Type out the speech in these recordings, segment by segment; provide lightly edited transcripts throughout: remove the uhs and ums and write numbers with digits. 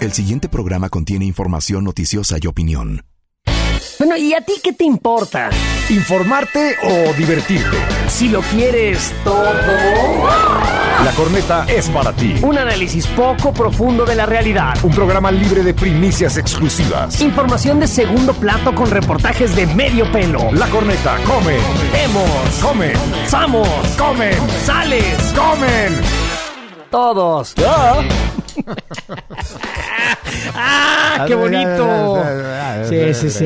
El siguiente programa contiene información noticiosa y opinión. Bueno, ¿y a ti qué te importa? ¿Informarte o divertirte? Si lo quieres todo. La Corneta es para ti. Un análisis poco profundo de la realidad. Un programa libre de primicias exclusivas. Información de segundo plato con reportajes de medio pelo. La Corneta come. Vemos. Comen. Samos. Comen. Sales. Comen. Todos. ¡Ah! ¡Qué bonito! Sí.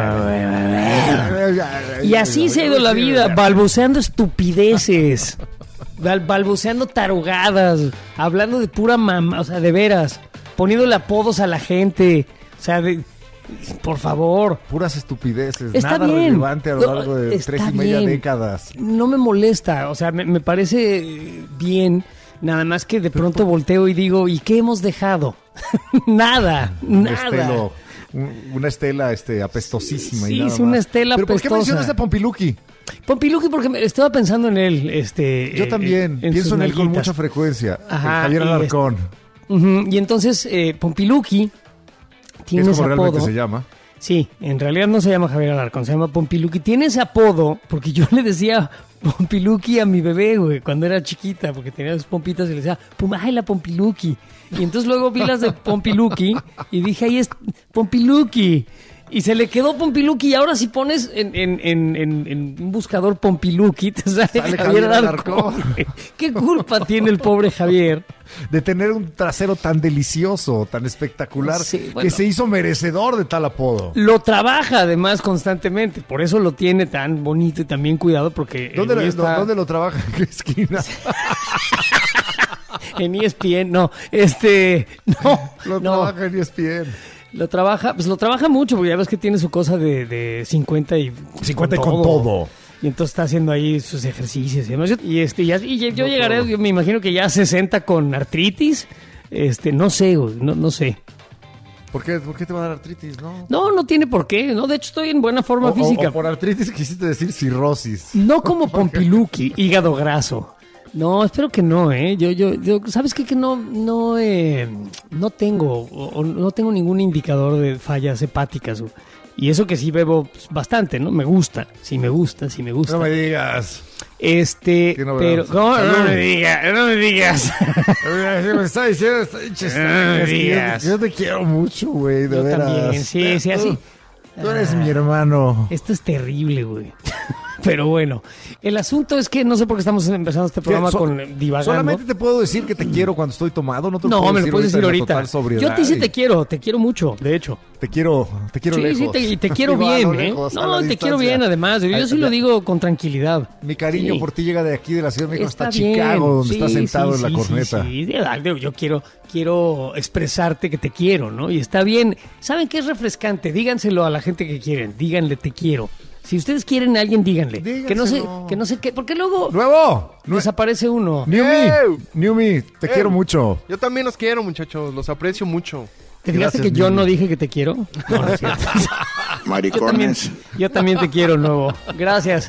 Y así se ha ido la vida, balbuceando estupideces, balbuceando tarugadas, hablando de pura mamá, o sea, de veras, poniéndole apodos a la gente, o sea, por favor. Puras estupideces, está nada bien. relevante a lo largo de 3.5 décadas. No me molesta, o sea, me parece bien. Nada más que de pronto volteo y digo, ¿y qué hemos dejado? nada. Una estela apestosísima. Sí, y nada es una más. estela ¿Pero apestosa. por qué mencionas a Pompiluki? Pompiluki porque estaba pensando en él. Yo también, pienso en él con mucha frecuencia. Ajá, Javier Alarcón. Y entonces Pompiluki tiene es como ese apodo. realmente se llama. Sí, en realidad no se llama Javier Alarcón, se llama Pompiluki. Tiene ese apodo porque yo le decía Pompiluki a mi bebé, güey, cuando era chiquita, porque tenía dos pompitas y le decía, ¡ay, la Pompiluki! Y entonces luego vi las de Pompiluki y dije, ahí es Pompiluki. Y se le quedó Pompiluki y ahora si pones en un buscador Pompiluki te sale Javier Alarcón. ¿Qué culpa tiene el pobre Javier? De tener un trasero tan delicioso, tan espectacular, sí, bueno, que se hizo merecedor de tal apodo. Lo trabaja además constantemente, por eso lo tiene tan bonito y tan bien cuidado, porque... ¿Dónde lo trabaja? ¿En qué esquina? En ESPN, no. Trabaja en ESPN. Lo trabaja mucho, porque ya ves que tiene su cosa de 50 y... 50 con todo. Y entonces está haciendo ahí sus ejercicios. Y yo llegaré, yo me imagino que ya a 60 con artritis. No sé, güey, no sé. ¿Por qué te va a dar artritis, no? No tiene por qué. No, de hecho estoy en buena forma física. O por artritis quisiste decir cirrosis. No como Pompiluki, hígado graso. No, espero que no, Yo ¿sabes qué? Que no tengo ningún indicador de fallas hepáticas, güey. Y eso que sí bebo bastante, ¿no? Me gusta. Sí me gusta. No me digas. No me digas. Me está diciendo, no me digas. Yo te quiero mucho, güey, de veras. Yo también, sí, así. Tú eres mi hermano. Esto es terrible, güey. Pero bueno, el asunto es que no sé por qué estamos empezando este programa con divagando. Solamente te puedo decir que te quiero cuando estoy tomado. No me lo puedes decir ahorita. Yo a ti sí te quiero mucho, de hecho. Te quiero lejos. Sí, te quiero bien, lejos, te quiero bien además. Yo sí lo digo con tranquilidad. Mi cariño por ti llega de aquí de la Ciudad de México hasta Chicago, donde estás sentado en la corneta. Sí, yo quiero expresarte que te quiero, ¿no? Y está bien. ¿Saben qué es refrescante? Díganselo a la gente que quieren. Díganle te quiero. Si ustedes quieren a alguien, díganle. Que no sé qué, porque luego desaparece uno. New me, te quiero mucho. Yo también los quiero, muchachos, los aprecio mucho. ¿Te fijaste que yo no dije que te quiero? No es cierto. Maricones. Yo también te quiero, Nuevo. Gracias.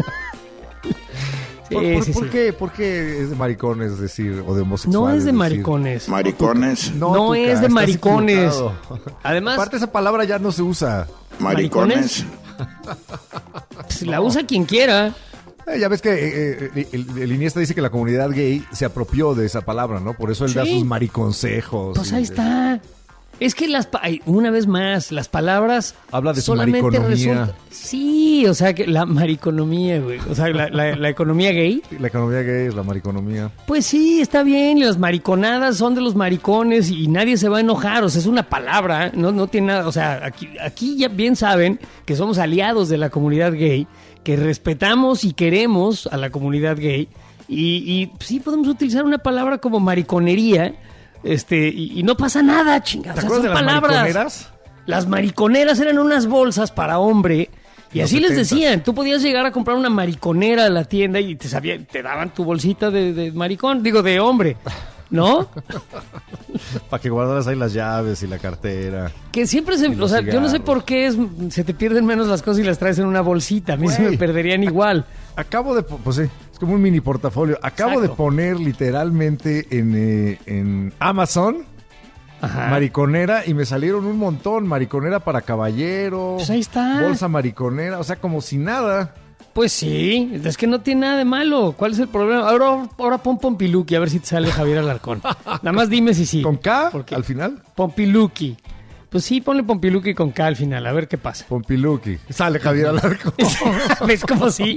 ¿Por qué es de maricones decir, o de homosexuales? No es de maricones. Maricones. No es de maricones. Además, aparte esa palabra ya no se usa. Maricones. Pues la usa quien quiera. Ya ves que el Iniesta dice que la comunidad gay se apropió de esa palabra, ¿no? Por eso él da sus mariconsejos. Pues ahí está. Es que una vez más, las palabras... Habla de su mariconomía. Sí, o sea, que la mariconomía, güey. O sea, la economía gay. La economía gay es la mariconomía. Pues sí, está bien. Las mariconadas son de los maricones y nadie se va a enojar. O sea, es una palabra, no tiene nada... O sea, aquí ya bien saben que somos aliados de la comunidad gay, que respetamos y queremos a la comunidad gay. Y sí podemos utilizar una palabra como mariconería... y no pasa nada, chingados. ¿Te acuerdas de las mariconeras? Las mariconeras eran unas bolsas para hombre. Y así 70. les decían, tú podías llegar a comprar una mariconera a la tienda y te daban tu bolsita de maricón, de hombre, ¿no? Para que guardaras ahí las llaves y la cartera. Que siempre yo no sé por qué se te pierden menos las cosas y las traes en una bolsita. A mí se me perderían igual. Pues sí, es como un mini portafolio. Acabo de poner literalmente en Amazon Ajá. mariconera, y me salieron un montón. Mariconera para caballero. Pues ahí está. Bolsa mariconera, o sea, como si nada. Pues sí, es que no tiene nada de malo. ¿Cuál es el problema? Ahora pon Pompiluki, a ver si te sale Javier Alarcón. Nada más dime si sí. ¿Con K Porque al final? Pompiluki. Pues sí, ponle Pompiluki con K al final, a ver qué pasa. Pompiluki. Sale Javier Alarcón. ¿Ves cómo sí?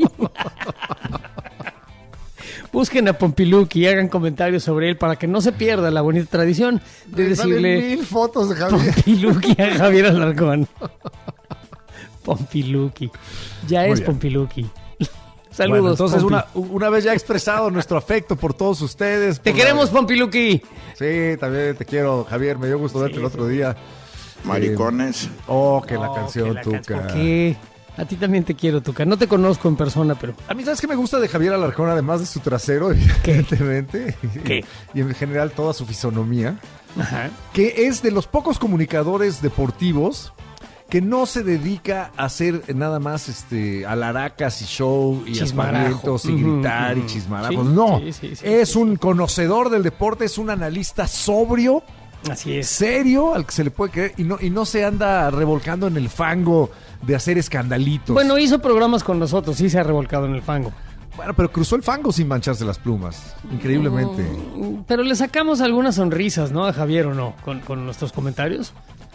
Busquen a Pompiluki y hagan comentarios sobre él para que no se pierda la bonita tradición de decirle Salen 1000 fotos de Javier. Pompiluki a Javier Alarcón. Pompiluki. Ya Muy es bien. Pompiluki. Bueno, Saludos. entonces, Pompi. una vez ya expresado nuestro afecto por todos ustedes. Te por la- queremos, Pompiluki. Sí, también te quiero, Javier. Me dio gusto verte el otro día. Maricones. Que la canción, que la Tuca. ¿Por qué? A ti también te quiero, Tuca. No te conozco en persona, pero... A mí, ¿sabes qué me gusta de Javier Alarcón? Además de su trasero, evidentemente. ¿Qué? Y en general toda su fisonomía. Ajá. Que es de los pocos comunicadores deportivos que no se dedica a hacer nada más alaracas y show y Chismarajo. aspavientos y Ujú, gritar y ujú. chismarajos. Sí, No, sí, es un conocedor del deporte, es un analista sobrio, Así es. serio, al que se le puede creer y no se anda revolcando en el fango de hacer escandalitos. Bueno, hizo programas con nosotros, sí se ha revolcado en el fango. Bueno, pero cruzó el fango sin mancharse las plumas, increíblemente. Pero le sacamos algunas sonrisas, ¿no? A Javier, ¿o no? Con nuestros comentarios.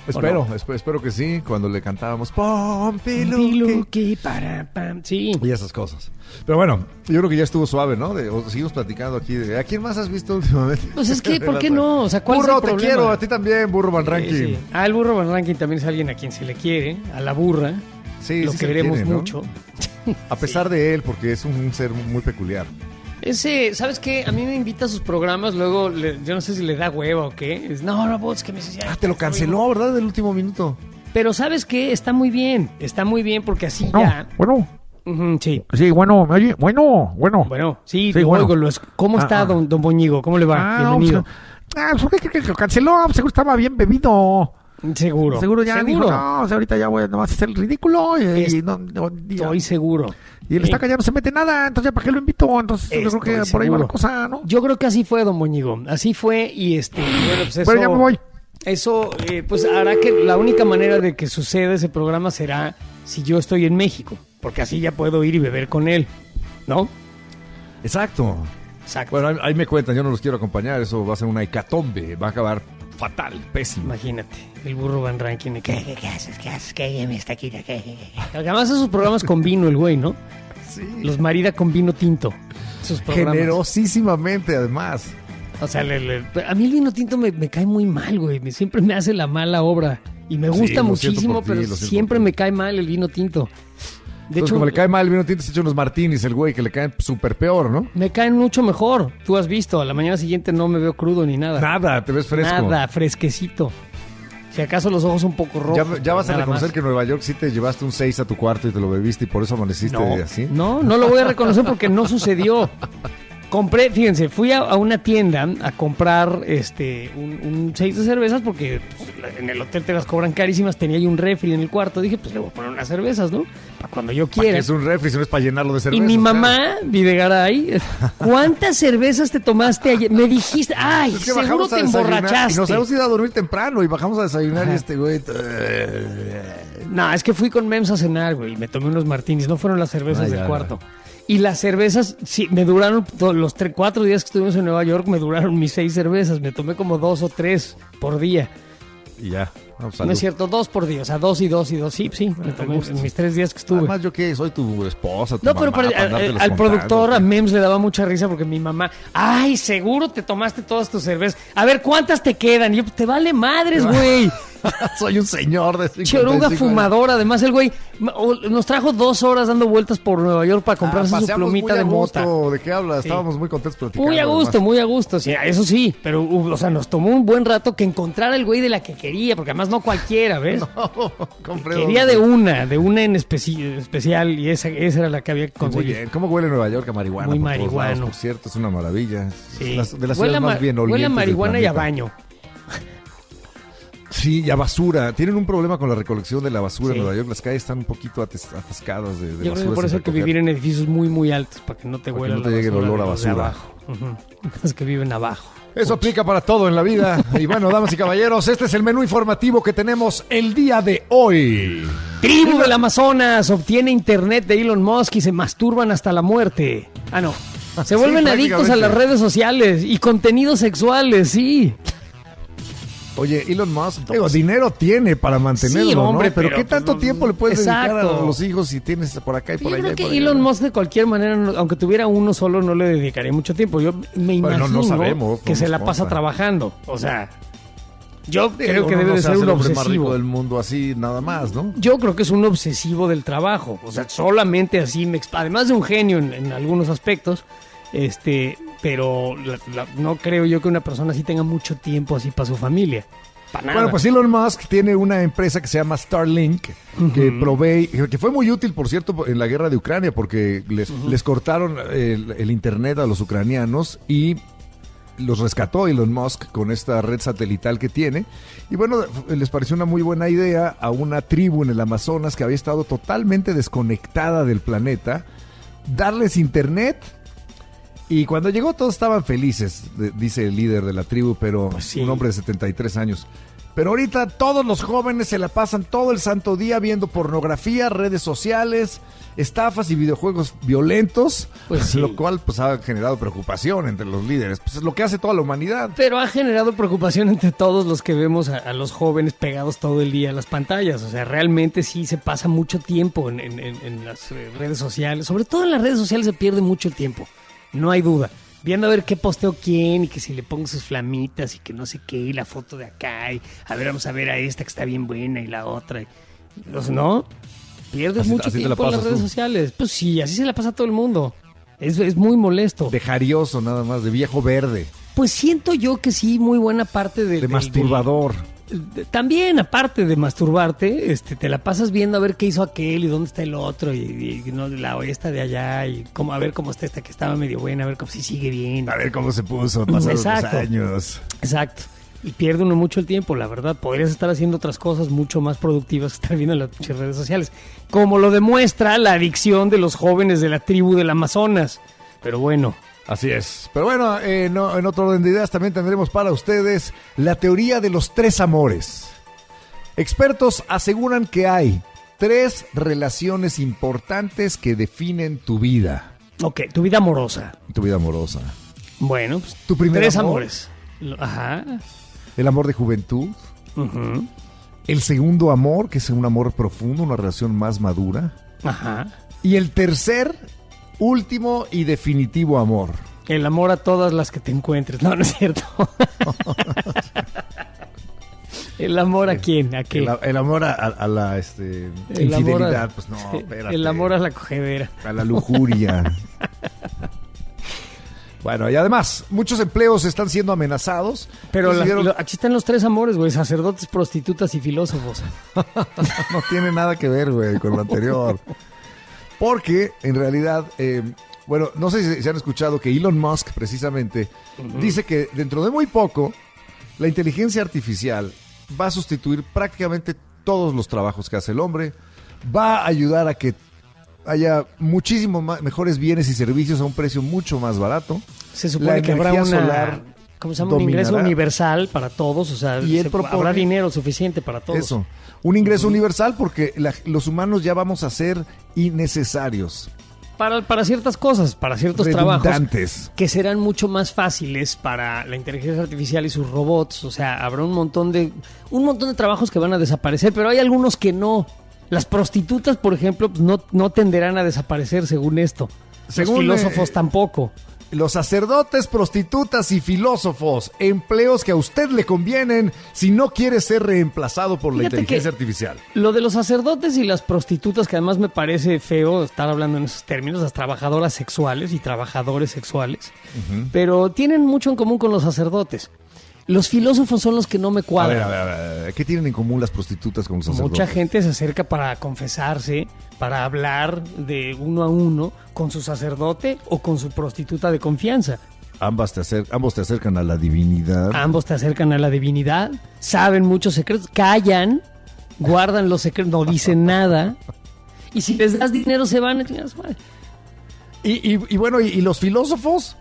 Espero que sí, cuando le cantábamos Pompiluki Pompiluki, para, pam. Sí. y esas cosas. Pero bueno, yo creo que ya estuvo suave, ¿no? Seguimos platicando aquí de ¿a quién más has visto últimamente? Pues es que, ¿por qué no? O sea, ¿cuál Burro, es el te problema? quiero, a ti también, Burro Van Rankin. Sí. Ah, el burro Van Rankin también es alguien a quien se le quiere, a la burra. Sí, Lo sí se queremos quiere, ¿no? mucho. A pesar de él, porque es un ser muy peculiar. Ese, ¿sabes qué? A mí me invita a sus programas, luego yo no sé si le da hueva o qué. No, pues que me dice, Te lo canceló, ¿verdad? Del último minuto. Pero ¿sabes qué? Está muy bien porque así No, ya... bueno, Ujú, sí. sí, bueno, ¿me oye? Bueno. Bueno, sí, Sí, lo bueno. oigo, ¿Cómo está don Boñigo? ¿Cómo le va? Bienvenido. ¿Por qué crees que lo canceló? Seguro estaba bien bebido. Seguro. Seguro ya dijo, no, o sea, ahorita ya voy nomás a hacer el ridículo Estoy seguro. y el estaca ya no se mete nada, entonces ya para qué lo invito, entonces yo creo que Estoy por ahí va la seguro. cosa, ¿no? Yo creo que así fue, don Boñigo. Así fue y bueno, pues eso... Pero ya me voy. Eso, pues hará que la única manera de que suceda ese programa será si yo estoy en México, porque así ya puedo ir y beber con él, ¿no? Exacto. Exacto. Bueno, ahí me cuentan, yo no los quiero acompañar, eso va a ser una hecatombe, va a acabar fatal, pésimo. Imagínate, el burro Van Rankin. ¿Qué haces? ¿Qué haces? ¿Qué me está aquí? Además hace sus programas con vino el güey, ¿no? Sí. Los marida con vino tinto. Sus programas. Generosísimamente, además. O sea, a mí el vino tinto me cae muy mal, güey. Siempre me hace la mala obra. Y me gusta Sí, lo siento muchísimo, por ti, pero lo siento siempre por ti. me cae mal el vino tinto. De Entonces, hecho, como le cae mal el vino tinto, se echa unos martinis el güey, que le caen súper peor, ¿no? me caen mucho mejor. Tú has visto, a la mañana siguiente no me veo crudo ni nada. Nada, te ves fresco. Nada, fresquecito. Si acaso los ojos un poco rojos. Ya vas a nada reconocer más. que en Nueva York sí te llevaste un 6 a tu cuarto y te lo bebiste y por eso amaneciste así. No lo voy a reconocer porque no sucedió. Compré, fíjense, fui a una tienda a comprar un 6 de cervezas porque pues, en el hotel te las cobran carísimas. Tenía ahí un refri en el cuarto. Dije, pues le voy a poner unas cervezas, ¿no? Para cuando yo ¿Para quiera. qué es un refri si no es para llenarlo de cerveza? Y mi mamá, Videgaray, ¿cuántas cervezas te tomaste ayer? Me dijiste, ay, Es que seguro bajamos te a desayunar emborrachaste. y nos hemos ido a dormir temprano y bajamos a desayunar Ajá. y este güey... No, es que fui con Mems a cenar, güey, y me tomé unos martinis. No fueron las cervezas Ah, del ya. cuarto. Y las cervezas, sí, me duraron, los 4 días que estuvimos en Nueva York, me duraron mis 6 cervezas. Me tomé como 2 o 3 por día. Y ya. Vamos, No salud. es cierto, 2 por día. O sea, 2 y 2 y 2. Sí, me tomé en mis 3 días que estuve. Además, ¿yo qué? Soy tu esposa, tu No, pero mamá, para andártelos al contando, productor, a ¿sí? Mems le daba mucha risa porque mi mamá, ay, seguro te tomaste todas tus cervezas. A ver, ¿cuántas te quedan? Y yo, te vale madres, güey. Soy un señor de 55 Choronga años. fumadora. Además, el güey nos trajo 2 horas dando vueltas por Nueva York para comprarse su paseamos plumita muy de a mota. gusto. ¿De qué hablas? Sí. Estábamos muy contentos platicando. Muy a gusto, además. muy a gusto. Sí, eso sí, pero, o sea, nos tomó un buen rato que encontrara el güey de la que quería, porque además no cualquiera, ¿ves? Compré Quería dos. de una en especial, y esa era la que había que Muy conseguir. bien. ¿Cómo huele Nueva York a marihuana? Muy por todos lados, marihuano. por cierto, es una maravilla. Sí. Es de las Huele ciudades más bien huele a olientes del marihuana y a planeta. baño. Sí, y a basura. Tienen un problema con la recolección de la basura Sí. en Nueva York. Las calles están un poquito atascadas de Yo creo basura. que por eso sin hay que recoger. vivir en edificios muy, muy altos para que no te Para que huela no te la llegue el basura olor a de los de basura. abajo. Los que viven abajo. Eso aplica para todo en la vida. Y bueno, damas y caballeros, este es el menú informativo que tenemos el día de hoy. Tribu del Amazonas obtiene internet de Elon Musk y se masturban hasta la muerte. Ah, no. Se vuelven adictos a las redes sociales y contenidos sexuales, sí. Oye, Elon Musk, digo, dinero tiene para mantenerlo, Sí, hombre, ¿no? Pero ¿qué pero, tanto pues, tiempo le puedes dedicar a exacto. los hijos si tienes por acá y por Yo allá? creo y que por allá? Elon Musk de cualquier manera, aunque tuviera uno solo, no le dedicaría mucho tiempo. Yo me imagino no sabemos, que no se nos la pasa consta. trabajando. O sea, yo creo Digo, que uno debe no de se ser hace un el hombre más rico obsesivo. del mundo así, nada más, ¿no? Yo creo que es un obsesivo del trabajo. O sea, solamente así además de un genio en algunos aspectos, pero no creo yo que una persona así tenga mucho tiempo así para su familia. Para nada. Bueno, pues Elon Musk tiene una empresa que se llama Starlink, que provee, que fue muy útil, por cierto, en la guerra de Ucrania, porque les cortaron el internet a los ucranianos y los rescató Elon Musk con esta red satelital que tiene. Y bueno, les pareció una muy buena idea a una tribu en el Amazonas que había estado totalmente desconectada del planeta, darles internet. Y cuando llegó todos estaban felices, dice el líder de la tribu, pero sí. Un hombre de 73 años. Pero ahorita todos los jóvenes se la pasan todo el santo día viendo pornografía, redes sociales, estafas y videojuegos violentos, Pues sí. lo cual pues ha generado preocupación entre los líderes. Pues es lo que hace toda la humanidad. Pero ha generado preocupación entre todos los que vemos a los jóvenes pegados todo el día a las pantallas. O sea, realmente sí se pasa mucho tiempo en las redes sociales. Sobre todo en las redes sociales se pierde mucho el tiempo. No hay duda. Viendo a ver qué posteo quién y que si le pongo sus flamitas y que no sé qué y la foto de acá y a ver, vamos a ver a esta que está bien buena y la otra. ¿No? Pierdes mucho así te la tiempo en las pasas redes tú. sociales. Pues sí, así se la pasa a todo el mundo. Es muy molesto. De jarioso nada más, de viejo verde, Pues siento yo que sí, muy buena parte de masturbador. También, aparte de masturbarte, te la pasas viendo a ver qué hizo aquel y dónde está el otro y no, la esta de allá y a ver cómo está esta que estaba medio buena, a ver cómo si sigue bien. A ver cómo se puso, pasaron los Exacto. años. Exacto. Y pierde uno mucho el tiempo, la verdad. Podrías estar haciendo otras cosas mucho más productivas que estar viendo las pinches redes sociales. Como lo demuestra la adicción de los jóvenes de la tribu del Amazonas. Pero bueno. Así es. Pero bueno, en otro orden de ideas también tendremos para ustedes la teoría de los 3 amores. Expertos aseguran que hay 3 relaciones importantes que definen tu vida. Ok, tu vida amorosa. Tu vida amorosa. Bueno, pues, ¿Tu primer 3 amor? amores. Ajá. El amor de juventud. Ujú. El segundo amor, que es un amor profundo, una relación más madura. Ajá. Y el tercer, último y definitivo amor. El amor a todas las que te encuentres. No, no es cierto. ¿El amor a quién? ¿A qué? El amor a la El infidelidad. amor a- Pues no, sí, espérate. el amor a la cogedera. A la lujuria. Bueno, y además, muchos empleos están siendo amenazados. Pero Entonces, aquí están los 3 amores, güey. Sacerdotes, prostitutas y filósofos. no tiene nada que ver, güey, con lo anterior. Porque, en realidad, bueno, no sé si se han escuchado que Elon Musk, precisamente, dice que dentro de muy poco, la inteligencia artificial va a sustituir prácticamente todos los trabajos que hace el hombre. Va a ayudar a que haya muchísimos mejores bienes y servicios a un precio mucho más barato. Se supone La que habrá energía una... solar ¿Cómo se llama? Un ingreso dominará. universal para todos. O sea, Y él habrá propone- dinero suficiente para todos. Eso, un ingreso universal porque los humanos ya vamos a ser innecesarios, Para ciertas cosas, para ciertos trabajos. redundantes. Que serán mucho más fáciles para la inteligencia artificial y sus robots. O sea, habrá un montón de trabajos que van a desaparecer, pero hay algunos que no. Las prostitutas, por ejemplo, pues no tenderán a desaparecer según esto. Según, Los filósofos tampoco. Los sacerdotes, prostitutas y filósofos, empleos que a usted le convienen si no quiere ser reemplazado por la Fíjate inteligencia que- artificial. Lo de los sacerdotes y las prostitutas, que además me parece feo estar hablando en esos términos, las trabajadoras sexuales y trabajadores sexuales, pero tienen mucho en común con los sacerdotes. Los filósofos son los que no me A cuadran. ver, ¿qué tienen en común las prostitutas con los sacerdotes? Mucha gente se acerca para confesarse, para hablar de uno a uno con su sacerdote o con su prostituta de confianza. Ambos te acercan a la divinidad. Ambos te acercan a la divinidad, saben muchos secretos, callan, guardan los secretos, no dicen nada. Y si les das dinero se van a chingar a su madre. Y bueno, ¿y los filósofos?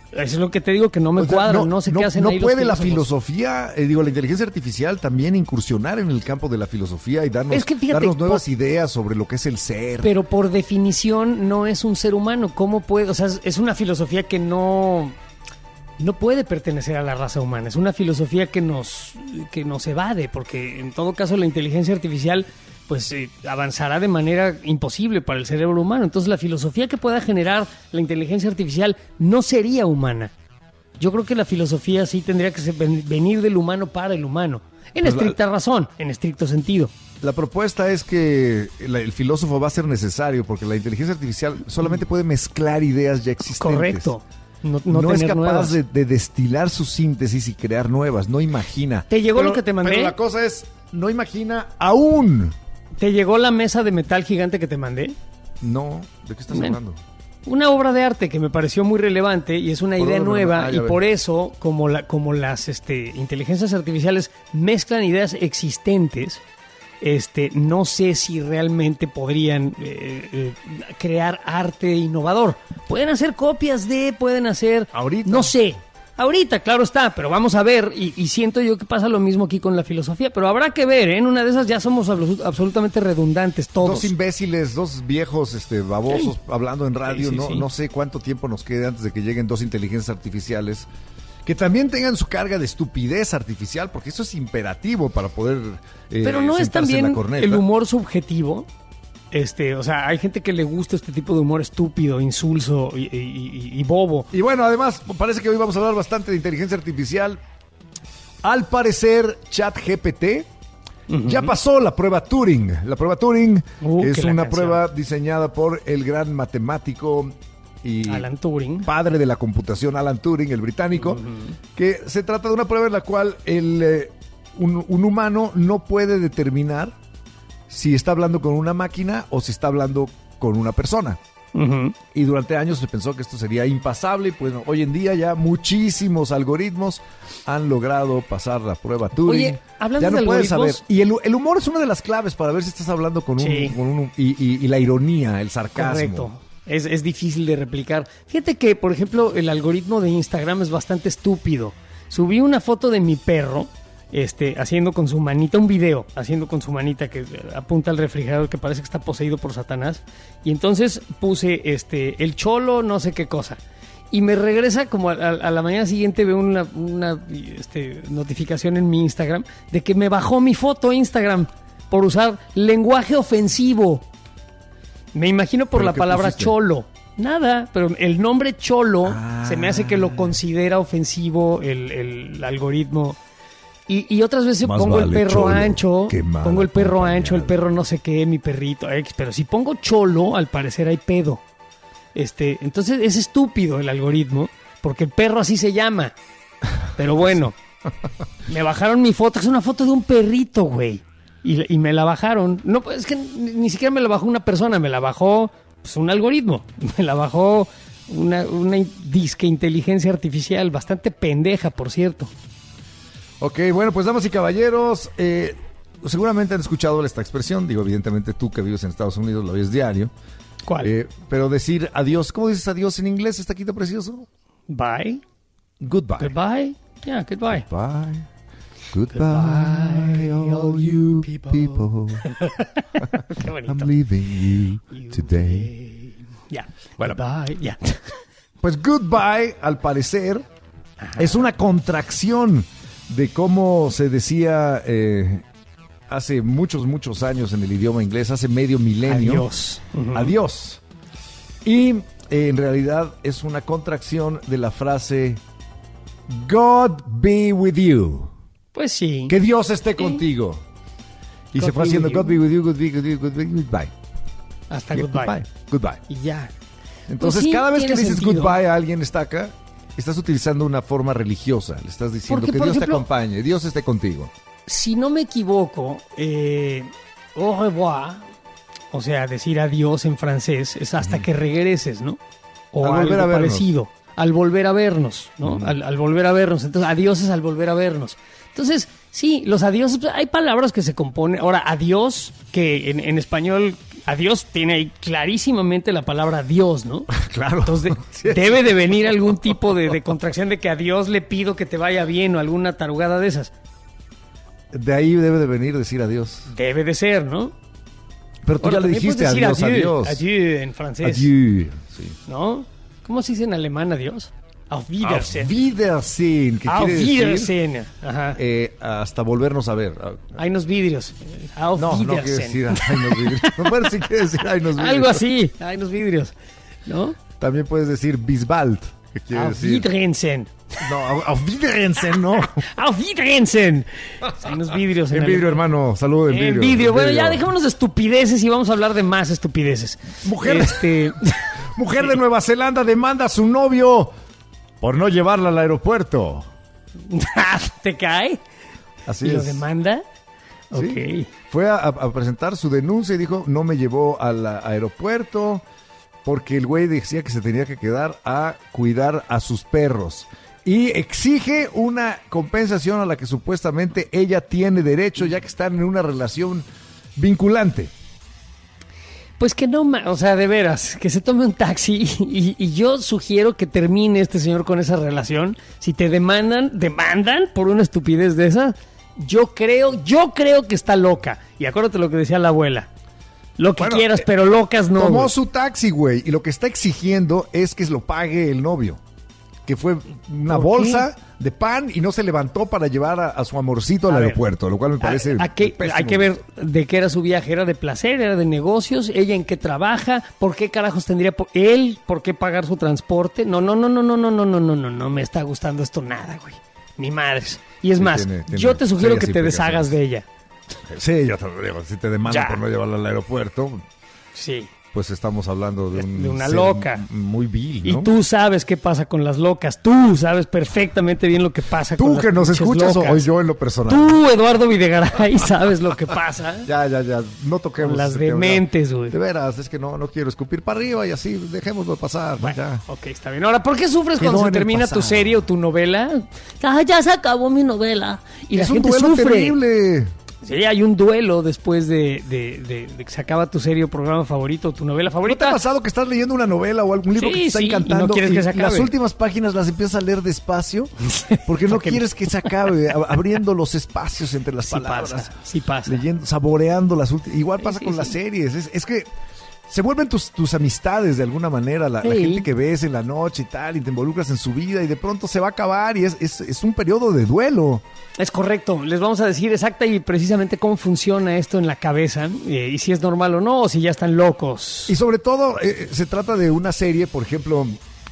Eso es lo que te digo, que no me cuadra, no sé qué hacen ahí No puede los la filósofos. filosofía, la inteligencia artificial también incursionar en el campo de la filosofía y darnos, Es que fíjate, darnos nuevas ideas sobre lo que es el ser. Pero por definición no es un ser humano. ¿Cómo puede? O sea, es una filosofía que no puede pertenecer a la raza humana. Es una filosofía que nos evade, porque en todo caso la inteligencia artificial pues avanzará de manera imposible para el cerebro humano. Entonces la filosofía que pueda generar la inteligencia artificial no sería humana. Yo creo que la filosofía sí tendría que venir del humano para el humano. En estricta razón, en estricto sentido. La propuesta es que el filósofo va a ser necesario porque la inteligencia artificial solamente puede mezclar ideas ya existentes. Correcto. No es tener capaz nuevas. de destilar su síntesis y crear nuevas, no imagina. ¿Te llegó lo que te mandé? Pero la cosa es, no imagina aún. ¿Te llegó la mesa de metal gigante que te mandé? No, ¿de qué estás Bueno. hablando? Una obra de arte que me pareció muy relevante y es una idea nueva, y por eso, como las inteligencias artificiales mezclan ideas existentes, no sé si realmente podrían crear arte innovador. Pueden hacer copias pueden hacer... Ahorita. No sé. Ahorita, claro está, pero vamos a ver, y siento yo que pasa lo mismo aquí con la filosofía, pero habrá que ver, ¿eh? En una de esas ya somos absolutamente redundantes todos. Dos imbéciles, dos viejos babosos hablando en radio, Sí. No sé cuánto tiempo nos quede antes de que lleguen dos inteligencias artificiales que también tengan su carga de estupidez artificial, porque eso es imperativo para poder Pero no es sentarse en también la corneta. el humor subjetivo. O sea, hay gente que le gusta este tipo de humor estúpido, insulso y bobo. Y bueno, además, parece que hoy vamos a hablar bastante de inteligencia artificial. Al parecer, ChatGPT ya pasó la prueba Turing. La prueba Turing es que la una canción. prueba diseñada por el gran matemático y Alan Turing. padre de la computación, Alan Turing, el británico, que se trata de una prueba en la cual un humano no puede determinar si está hablando con una máquina o si está hablando con una persona. Ujú. Y durante años se pensó que esto sería impasable, y pues hoy en día ya muchísimos algoritmos han logrado pasar la prueba Turing. Oye, hablando ya no de puedes saber. algoritmos- Y el humor es una de las claves para ver si estás hablando con Sí. y la ironía, el sarcasmo. Correcto. Es difícil de replicar. Fíjate que, por ejemplo, el algoritmo de Instagram es bastante estúpido. Subí una foto de mi perro, haciendo con su manita, un video, haciendo con su manita que apunta al refrigerador, que parece que está poseído por Satanás. Y entonces puse, el cholo, no sé qué cosa. Y me regresa como a la mañana siguiente, veo una notificación en mi Instagram de que me bajó mi foto Instagram por usar lenguaje ofensivo. Me imagino por ¿Pero la qué palabra pusiste? cholo. Nada, pero el nombre cholo Ah. se me hace que lo considera ofensivo el algoritmo. Y otras veces Más pongo el vale perro cholo ancho, que mal pongo el perro acompañado. ancho, el perro no sé qué, mi perrito, pero si pongo cholo, al parecer hay pedo. Entonces es estúpido el algoritmo, porque el perro así se llama. Pero bueno, me bajaron mi foto, es una foto de un perrito, güey. Y me la bajaron. No, pues es que ni siquiera me la bajó una persona, me la bajó pues, un algoritmo. Me la bajó una disque inteligencia artificial, bastante pendeja, por cierto. Ok, bueno, pues damas y caballeros, seguramente han escuchado esta expresión. Digo, evidentemente tú que vives en Estados Unidos lo ves diario. ¿Cuál? Pero decir adiós, ¿cómo dices adiós en inglés, taquito precioso? Bye. Goodbye. Goodbye. Yeah, goodbye. Bye. Goodbye, all you people. Qué bonito. I'm leaving you today. Ya. Bueno. Goodbye. Ya. Pues goodbye, al parecer, es una contracción de cómo se decía hace muchos años en el idioma inglés, hace medio milenio. Adiós. Ujú. Adiós. Y en realidad es una contracción de la frase God be with you. Pues sí. Que Dios esté contigo. Y God se fue be haciendo with you. God be with you, God be with you, God be with you, goodbye. Hasta Yeah, goodbye. Goodbye. Y ya. Entonces, Pues sí, cada vez que tiene dices sentido. goodbye a alguien está acá, estás utilizando una forma religiosa. Le estás diciendo Porque, que por Dios te ejemplo, acompañe, Dios esté contigo. Si no me equivoco, au revoir, o sea, decir adiós en francés, es hasta que regreses, ¿no? O Al volver algo a vernos. parecido. Al volver a vernos, ¿no? Al volver a vernos. Entonces, adiós es al volver a vernos. Entonces, sí, los adiós, hay palabras que se componen. Ahora, adiós, que en español a Dios tiene ahí clarísimamente la palabra Dios, ¿no? Claro. Entonces Sí, debe de venir algún tipo de contracción de que a Dios le pido que te vaya bien o alguna tarugada de esas. de ahí debe de venir decir adiós. Debe de ser, ¿no? Pero tú Bueno, ya le también dijiste puedes decir adiós, adiós. Adieu en francés, Adieu. Sí. ¿no? ¿Cómo se dice en alemán adiós? Auf Wiedersehen. Auf Wiedersehen, que Auf quiere decir Wiedersehen. Ajá. hasta volvernos a ver. Hay unos vidrios. Auf No, no quiere Wiedersehen. decir ay nos vidrios. No, bueno, sí quiere decir ay nos vidrios. Algo así. Hay unos vidrios. ¿No? También puedes decir Bisbald, que quiere Auf decir... Wiedersehen. No, Auf Wiedersehen, no. Auf Wiedersehen. Hay unos vidrios. En vidrio, hermano. Saludo en vidrio. En vidrio. En Bueno, ya vidrio. dejémonos de estupideces y vamos a hablar de más estupideces. Mujer. Este... Mujer de Nueva Zelanda demanda a su novio por no llevarla al aeropuerto. ¿Te cae? Así ¿Y es. lo demanda? Sí. Ok. Fue a presentar su denuncia y dijo, no me llevó al aeropuerto porque el güey decía que se tenía que quedar a cuidar a sus perros. Y exige una compensación a la que supuestamente ella tiene derecho, ya que están en una relación vinculante. Pues que no, o sea, de veras, que se tome un taxi y yo sugiero que termine este señor con esa relación. Si te demandan por una estupidez de esa, yo creo que está loca. Y acuérdate lo que decía la abuela. Lo que Bueno, quieras, pero locas no. Tomó güey. su taxi, güey, y lo que está exigiendo es que lo pague el novio. Que fue una ¿Por bolsa de pan y no se levantó para llevar a su amorcito al A ver, aeropuerto, lo cual me parece pésimo. Hay que ver de qué era su viaje. ¿Era de placer? ¿Era de negocios? ¿Ella en qué trabaja? ¿Por qué carajos tendría él? ¿Por qué pagar su transporte? No me está gustando esto nada, güey. Ni madres. Y es Sí, más, tiene yo te sugiero serias que te deshagas de ella. Sí, yo te lo digo, si te demandan Ya. por no llevarla al aeropuerto, Sí. pues estamos hablando de De una ser loca. muy vil, Y ¿no? tú sabes qué pasa con las locas. Tú sabes perfectamente bien lo que pasa con Tú las que nos pinches escuchas locas. o yo en lo personal. Tú, Eduardo Videgaray, sabes lo que pasa. Ya, no toquemos Con las ese tema, dementes, ya. güey. De veras, es que no quiero escupir para arriba y así, dejémoslo pasar. Bueno, ya. ok, está bien. Ahora, ¿por qué sufres Quedó cuando se en el termina tu pasado. serie o tu novela? Ah, ya se acabó mi novela. Y Es la un gente duelo sufre. terrible. Sí, hay un duelo después de que se acaba tu serie o programa favorito, tu novela ¿No te favorita. ha pasado que estás leyendo una novela o algún libro Sí, que te está sí, y no encantando quieres que se acabe? las últimas páginas las empiezas a leer despacio porque no Porque- quieres que se acabe, abriendo los espacios entre las Sí palabras, pasa, sí pasa. leyendo, saboreando las últimas. Igual pasa Sí, con sí. las series, es que se vuelven tus amistades de alguna manera, la Sí. gente que ves en la noche y tal, y te involucras en su vida y de pronto se va a acabar y es un periodo de duelo. Es correcto. Les vamos a decir exacta y precisamente cómo funciona esto en la cabeza y si es normal o no, o si ya están locos. Y sobre todo, se trata de una serie, por ejemplo,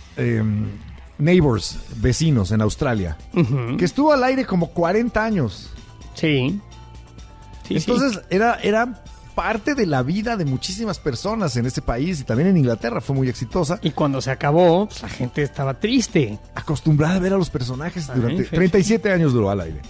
Neighbors, Vecinos, en Australia, Ujú. que estuvo al aire como 40 años. Sí. Sí, Entonces, era parte de la vida de muchísimas personas en este país y también en Inglaterra. Fue muy exitosa. Y cuando se acabó, pues, la gente estaba triste. Acostumbrada a ver a los personajes Ay, durante Fer. 37 años duró al aire.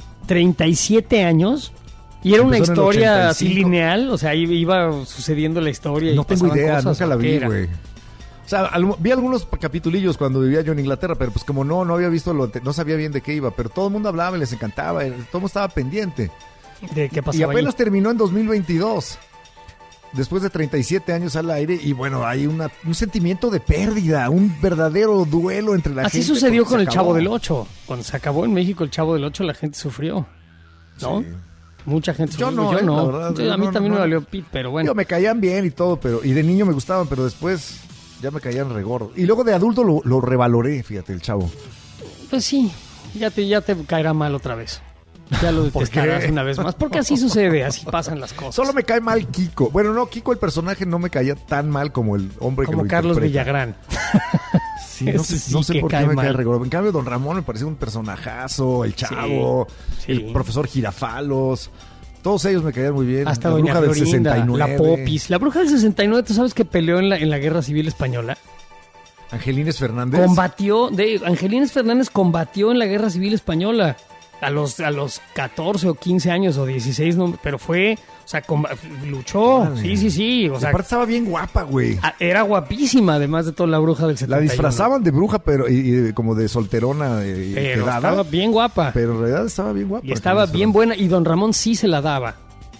37 años. Y era una Empezó en el historia así 85. lineal, o sea, iba sucediendo la historia. No y tengo pasaban idea, cosas, nunca la ¿o qué vi, era? güey. O sea, vi algunos capitulillos cuando vivía yo en Inglaterra, pero pues como no había visto, no sabía bien de qué iba, pero todo el mundo hablaba y les encantaba, todo el mundo estaba pendiente. ¿De qué Y pasaba apenas ahí? terminó en 2022. Después de 37 años al aire, y bueno, hay un sentimiento de pérdida, un verdadero duelo entre la Así gente. sucedió porque con se el Chavo acabó. del 8. Cuando se acabó en México el Chavo del 8, la gente sufrió. ¿no? Sí. Mucha gente Yo sufrió. no, Yo no. la verdad, Sí, a mí no, también no. me valió pit, pero bueno. Digo, me caían bien y todo, y de niño me gustaban, pero después ya me caían regordo. Y luego de adulto lo revaloré, fíjate, el Chavo. Pues sí, ya te caerá mal otra vez. Ya lo ¿Por detestarás qué? una vez más, porque así sucede, así pasan las cosas. Solo me cae mal Kiko. Bueno, no, Kiko el personaje no me caía tan mal como el hombre que Como lo Carlos interpreta. Villagrán. Sí, no Ese sé, no sí sé que por qué cae me cae mal. regordo. En cambio, Don Ramón me parecía un personajazo, el Chavo, sí. el profesor Girafalos. Todos ellos me caían muy bien. Hasta la Doña bruja del Florinda, 69. la Popis. La bruja del 69, ¿tú sabes que peleó en la Guerra Civil Española? Angelines Fernández. Angelines Fernández combatió en la Guerra Civil Española a los 14 o 15 años o 16, no, pero fue, o sea, luchó, Órale. sí, o Y sea, aparte estaba bien guapa, güey. era guapísima, además de toda la bruja del La 71. disfrazaban de bruja, pero y como de solterona Pero quedada. estaba bien guapa. Pero en realidad estaba bien guapa. Y estaba Angelines bien Fernández. buena, y Don Ramón sí se la daba.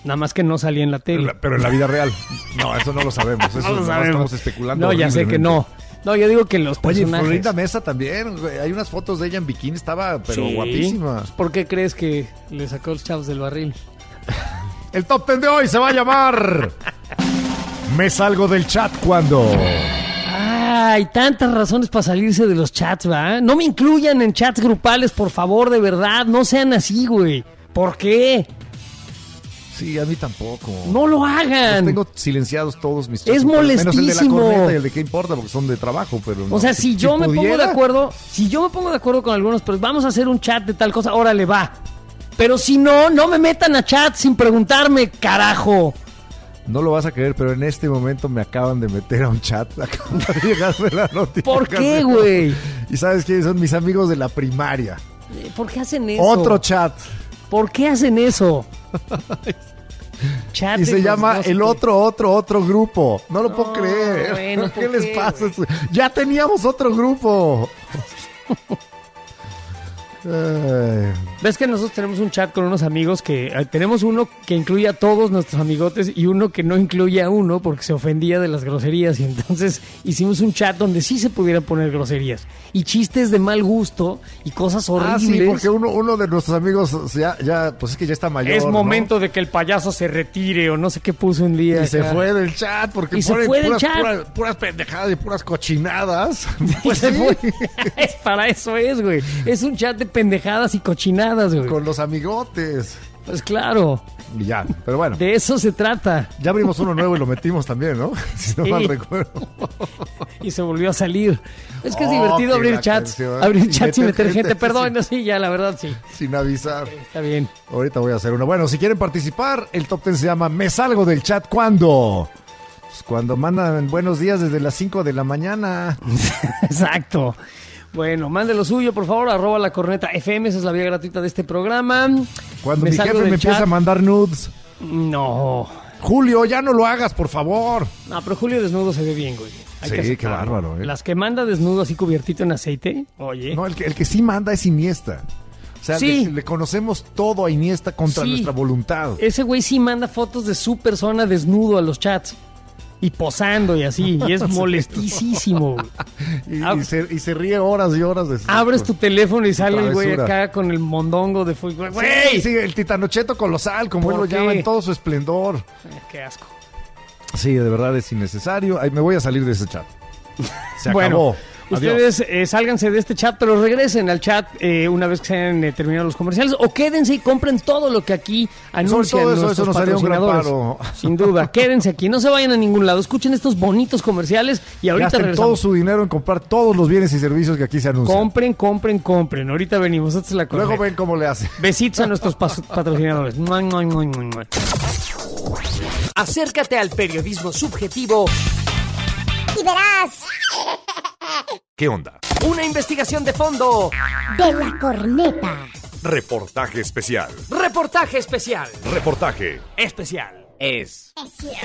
Nada más que no salía en la tele. Pero en la vida real. No, eso no lo sabemos. Eso No lo no sabemos. estamos especulando. No, ya sé que no. No, yo digo que los Oye, personajes... Florinda Mesa también, güey, hay unas fotos de ella en bikini, estaba pero Sí. guapísima. ¿Por qué crees que le sacó los chavos del barril? El top 10 de hoy se va a llamar Me salgo del chat cuando... Hay tantas razones para salirse de los chats, ¿va? No me incluyan en chats grupales, por favor, de verdad. No sean así, güey. ¿Por qué? Sí, a mí tampoco. No lo Los hagan. tengo silenciados todos mis Es chats, menos el de la molestísimo. corneta y el de qué importa, porque son de trabajo, pero no. O sea, si yo me pongo de pudiera, acuerdo, con algunos, pero vamos a hacer un chat de tal cosa, órale, va. Pero si no, no me metan a chat sin preguntarme, carajo. No lo vas a creer, pero en este momento me acaban de meter a un chat. Acaban de llegarme la notificación. ¿Por qué, güey? ¿Y sabes quiénes son mis amigos de la primaria? ¿Por qué hacen eso? Otro chat. ¿Por qué hacen eso? Chat Y de se los llama dos, el ¿qué? otro grupo. No lo puedo creer. bueno, ¿Qué ¿por les qué, pasa? güey? Ya teníamos otro grupo. Ay. ¿Ves que nosotros tenemos un chat con unos amigos que tenemos uno que incluye a todos nuestros amigotes y uno que no incluye a uno porque se ofendía de las groserías y entonces hicimos un chat donde sí se pudieran poner groserías y chistes de mal gusto y cosas horribles. Sí, porque uno de nuestros amigos ya, pues es que ya está mayor. Es ¿no? momento de que el payaso se retire o no sé qué puso un día. Y se acá. fue del chat porque Y se ponen fue del puras, chat. puras pendejadas y puras cochinadas. Y Pues se sí, fue. Es para eso es, güey. Es un chat de pendejadas y cochinadas, güey. con los amigotes. Pues claro, Y ya, pero bueno. de eso se trata. Ya abrimos uno nuevo y lo metimos también, ¿no? Si no Sí. mal recuerdo. Y se volvió a salir. Es que es Oh, divertido que abrir la chats. canción. Abrir Y chats y meter meter gente. gente, Perdón, sí. sí, ya, la verdad, sí. Sin avisar. Está bien. Ahorita voy a hacer uno. Bueno, si quieren participar, el top 10 se llama Me salgo del chat cuando. Pues cuando mandan buenos días desde las 5 de la mañana. Exacto. Bueno, mande lo suyo, por favor, @lacorneta_FM, esa es la vía gratuita de este programa. Cuando Me mi salgo jefe del me empieza chat. a mandar nudes. No. Julio, ya no lo hagas, por favor. No, pero Julio desnudo se ve bien, güey. Hay Sí, que qué aceptarlo. bárbaro, ¿eh? Las que manda desnudo así cubiertito en aceite, oye. No, el que sí manda es Iniesta. O sea, Sí. le conocemos todo a Iniesta contra Sí. nuestra voluntad. Ese güey sí manda fotos de su persona desnudo a los chats. Y posando y así. Y es molestísimo, güey. Y se ríe horas y horas de Abres tu teléfono y sale el güey travesura. acá con el mondongo de fútbol. Sí, ¡Güey! sí, el titanocheto colosal, como él ¿Por lo qué? llama en todo su esplendor. ¡Qué asco! Sí, de verdad es innecesario. Ay, me voy a salir de ese chat. Se Bueno, acabó. Adiós. ustedes sálganse de este chat, pero regresen al chat una vez que se hayan terminado los comerciales o quédense y compren todo lo que aquí anuncian todo eso, nuestros eso nos haría un gran patrocinadores. paro. Sin duda, quédense aquí, no se vayan a ningún lado, escuchen estos bonitos comerciales y ahorita Gasten todo regresamos. su dinero en comprar todos los bienes y servicios que aquí se anuncian. Compren. Ahorita venimos, esta es la cosa. Luego ven cómo le hace. Besitos a nuestros patrocinadores. Mua, mua, mua, mua, mua. Acércate al periodismo subjetivo. Y verás ¿Qué onda? Una investigación de fondo. de la corneta. Reportaje especial. Reportaje especial. Reportaje. Especial. Es.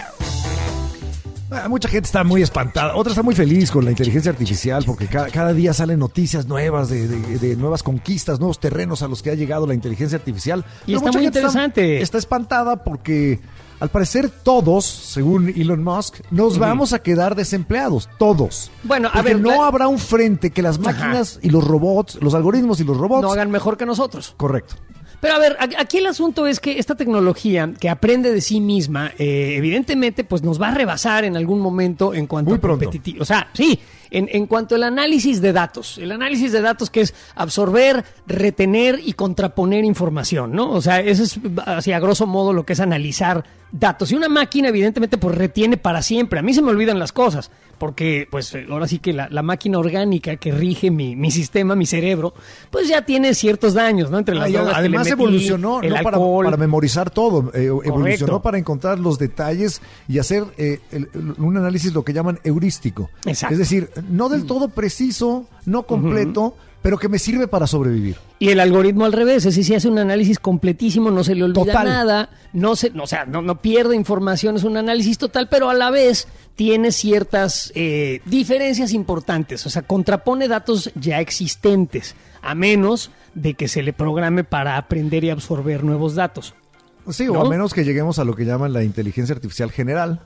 Mucha gente está muy espantada, otra está muy feliz con la inteligencia artificial porque cada día salen noticias nuevas de nuevas conquistas, nuevos terrenos a los que ha llegado la inteligencia artificial. Y Pero está mucha muy gente interesante. Está espantada porque al parecer todos, según Elon Musk, nos vamos a quedar desempleados, todos. Bueno, a Porque ver, no habrá un frente que las máquinas y los robots, los algoritmos y los robots... No hagan mejor que nosotros. Correcto. Pero a ver, aquí el asunto es que esta tecnología que aprende de sí misma, evidentemente, pues nos va a rebasar en algún momento en cuanto Muy a pronto. competitivo. O sea, sí, en cuanto al análisis de datos. El análisis de datos que es absorber, retener y contraponer información, ¿no? O sea, eso es así a grosso modo lo que es analizar datos. Y una máquina, evidentemente, pues retiene para siempre. A mí se me olvidan las cosas, porque pues ahora sí que la máquina orgánica que rige mi sistema, mi cerebro, pues ya tiene ciertos daños, ¿no? Entre las drogas que Además le metí, evolucionó el no alcohol. para memorizar todo, evolucionó Correcto. para encontrar los detalles y hacer un análisis lo que llaman heurístico. Exacto. Es decir, no del todo preciso, no completo, pero que me sirve para sobrevivir. Y el algoritmo al revés, es decir, si hace un análisis completísimo, no se le olvida Total. nada, no pierde información, es un análisis total, pero a la vez tiene ciertas diferencias importantes, o sea, contrapone datos ya existentes, a menos de que se le programe para aprender y absorber nuevos datos. Sí, ¿no? o a menos que lleguemos a lo que llaman la inteligencia artificial general,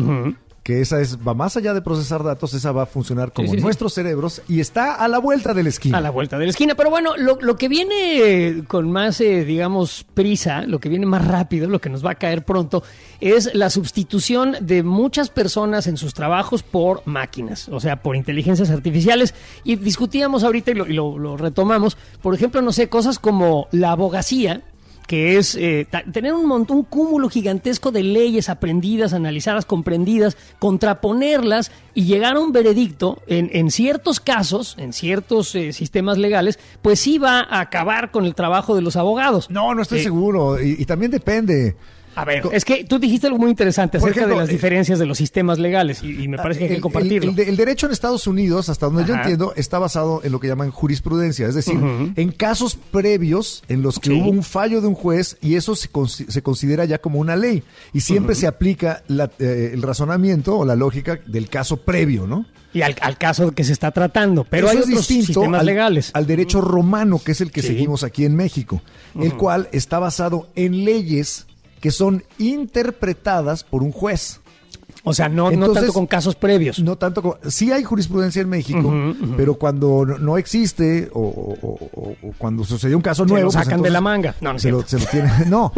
que esa va más allá de procesar datos, esa va a funcionar como Sí. nuestros cerebros y está a la vuelta de la esquina. A la vuelta de la esquina. Pero bueno, lo que viene con más, digamos, prisa, lo que viene más rápido, lo que nos va a caer pronto, es la sustitución de muchas personas en sus trabajos por máquinas, o sea, por inteligencias artificiales. Y discutíamos ahorita y lo retomamos, por ejemplo, no sé, cosas como la abogacía, que es tener un cúmulo gigantesco de leyes aprendidas, analizadas, comprendidas, contraponerlas y llegar a un veredicto en ciertos casos, en ciertos sistemas legales, pues sí va a acabar con el trabajo de los abogados. No estoy seguro. Y también depende. A ver, es que tú dijiste algo muy interesante Por acerca ejemplo, de las diferencias de los sistemas legales y me parece que hay que compartirlo. El derecho en Estados Unidos, hasta donde yo Ajá. entiendo, está basado en lo que llaman jurisprudencia, es decir, en casos previos en los que Sí. hubo un fallo de un juez y eso se considera ya como una ley y siempre se aplica el razonamiento o la lógica del caso previo, ¿no? Y al caso que se está tratando, pero Eso hay es otros distinto sistemas legales. al derecho romano, que es el que Sí. seguimos aquí en México, el cual está basado en leyes que son interpretadas por un juez. O sea, no Entonces, tanto con casos previos. No tanto sí hay jurisprudencia en México, pero cuando no existe o cuando sucedió un caso Se nuevo, lo sacan pues de la entonces manga. No, no es se lo cierto. tiene. No,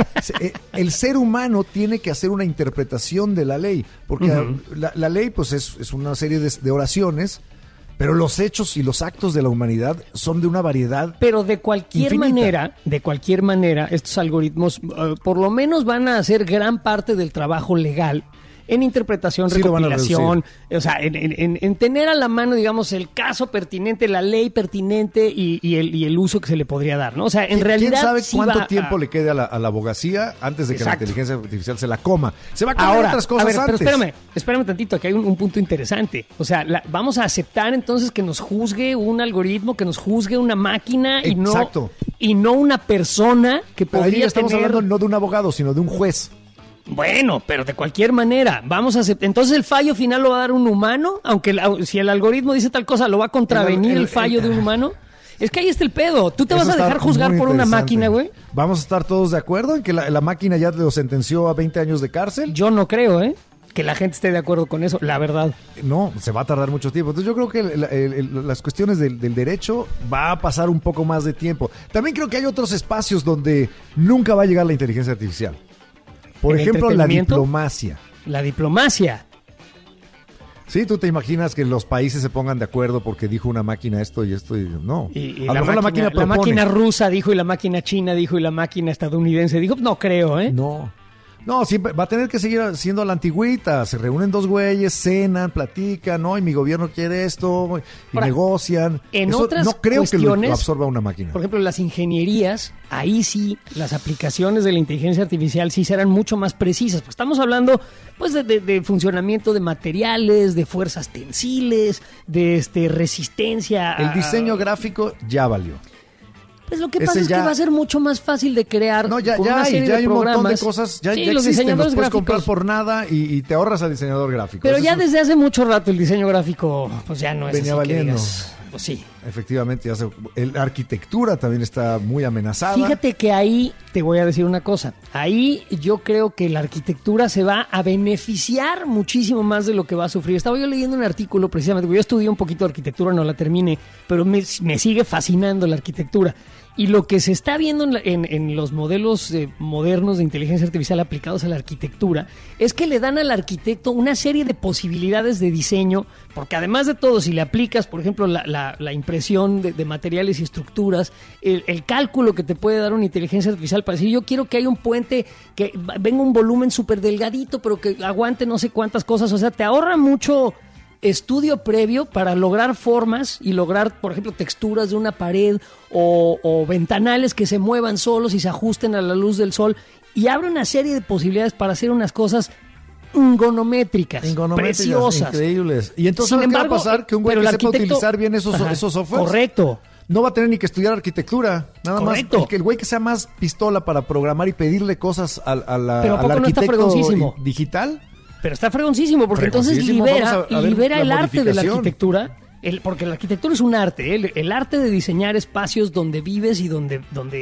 el ser humano tiene que hacer una interpretación de la ley, porque la ley pues es una serie de oraciones, pero los hechos y los actos de la humanidad son de una variedad. Pero de cualquier infinita. manera, estos algoritmos por lo menos van a hacer gran parte del trabajo legal en interpretación, Sí, lo van a recopilación, o sea, en tener a la mano, digamos, el caso pertinente, la ley pertinente y el uso que se le podría dar, ¿no? O sea, en realidad ¿Quién sabe sí cuánto va tiempo a... le quede a la abogacía antes de que Exacto. la inteligencia artificial se la coma? Se va a comer Ahora, otras cosas a ver, antes. pero espérame tantito, aquí hay un punto interesante. O sea, vamos a aceptar entonces que nos juzgue un algoritmo, que nos juzgue una máquina Exacto. y no una persona que Pero ahí podría estamos tener... hablando no de un abogado, sino de un juez. Bueno, pero de cualquier manera, vamos a aceptar. Entonces el fallo final lo va a dar un humano, aunque si el algoritmo dice tal cosa, ¿lo va a contravenir el fallo de un humano? Es que ahí está el pedo. ¿Tú te Eso vas a está dejar juzgar muy por una interesante. máquina, güey? ¿Vamos a estar todos de acuerdo en que la máquina ya lo sentenció a 20 años de cárcel? Yo no creo, que la gente esté de acuerdo con eso, la verdad. No, se va a tardar mucho tiempo. Entonces yo creo que las cuestiones del derecho va a pasar un poco más de tiempo. También creo que hay otros espacios donde nunca va a llegar la inteligencia artificial. Por ¿El ejemplo, la entretenimiento? diplomacia. La diplomacia. Sí, tú te imaginas que los países se pongan de acuerdo porque dijo una máquina esto y esto y no. Y a lo mejor la máquina la propone. máquina rusa dijo y la máquina china dijo y la máquina estadounidense dijo. No creo, No, siempre va a tener que seguir siendo la antigüita. Se reúnen dos güeyes, cenan, platican, ¿no? Y mi gobierno quiere esto, y Ahora, negocian. en Eso otras no creo que cuestiones, lo absorba una máquina. Por ejemplo, las ingenierías, ahí sí, las aplicaciones de la inteligencia artificial sí serán mucho más precisas. Pues estamos hablando pues de funcionamiento de materiales, de fuerzas tensiles, de resistencia. El diseño gráfico ya valió. Pues lo que ese pasa es ya- que va a ser mucho más fácil de crear. No, ya con una hay, serie ya de hay un montón de programas. cosas, ya Sí, existen, los los diseñadores puedes comprar gráficos. por nada y te ahorras al diseñador gráfico. Pero Eso ya es- desde hace mucho rato el diseño gráfico, pues ya no es Venía así que valiendo. digas, pues sí. Efectivamente, la arquitectura también está muy amenazada. Fíjate que ahí te voy a decir una cosa. Ahí yo creo que la arquitectura se va a beneficiar muchísimo más de lo que va a sufrir. Estaba yo leyendo un artículo precisamente, porque yo estudié un poquito de arquitectura, no la terminé, pero me sigue fascinando la arquitectura. Y lo que se está viendo en los modelos modernos de inteligencia artificial aplicados a la arquitectura es que le dan al arquitecto una serie de posibilidades de diseño, porque además de todo, si le aplicas, por ejemplo, la impresión de materiales y estructuras, el cálculo que te puede dar una inteligencia artificial para decir, yo quiero que haya un puente que venga un volumen súper delgadito, pero que aguante no sé cuántas cosas, o sea, te ahorra mucho estudio previo para lograr formas y lograr, por ejemplo, texturas de una pared o ventanales que se muevan solos y se ajusten a la luz del sol, y abre una serie de posibilidades para hacer unas cosas ingonométricas, preciosas. Increíbles. Y entonces, Sin ¿sabes qué va a embargo, pasar? Que un güey pero que el sepa arquitecto- utilizar bien esos Ajá, softwares correcto. no va a tener ni que estudiar arquitectura. Nada Correcto. más. El güey que sea más pistola para programar y pedirle cosas Pero ¿a al poco no está arquitecto fregoncísimo? digital. Pero está fregoncísimo, porque entonces Fregoncísimo. libera, Vamos a ver libera la el arte de la modificación. arquitectura. Porque la arquitectura es un arte, el arte de diseñar espacios donde vives y donde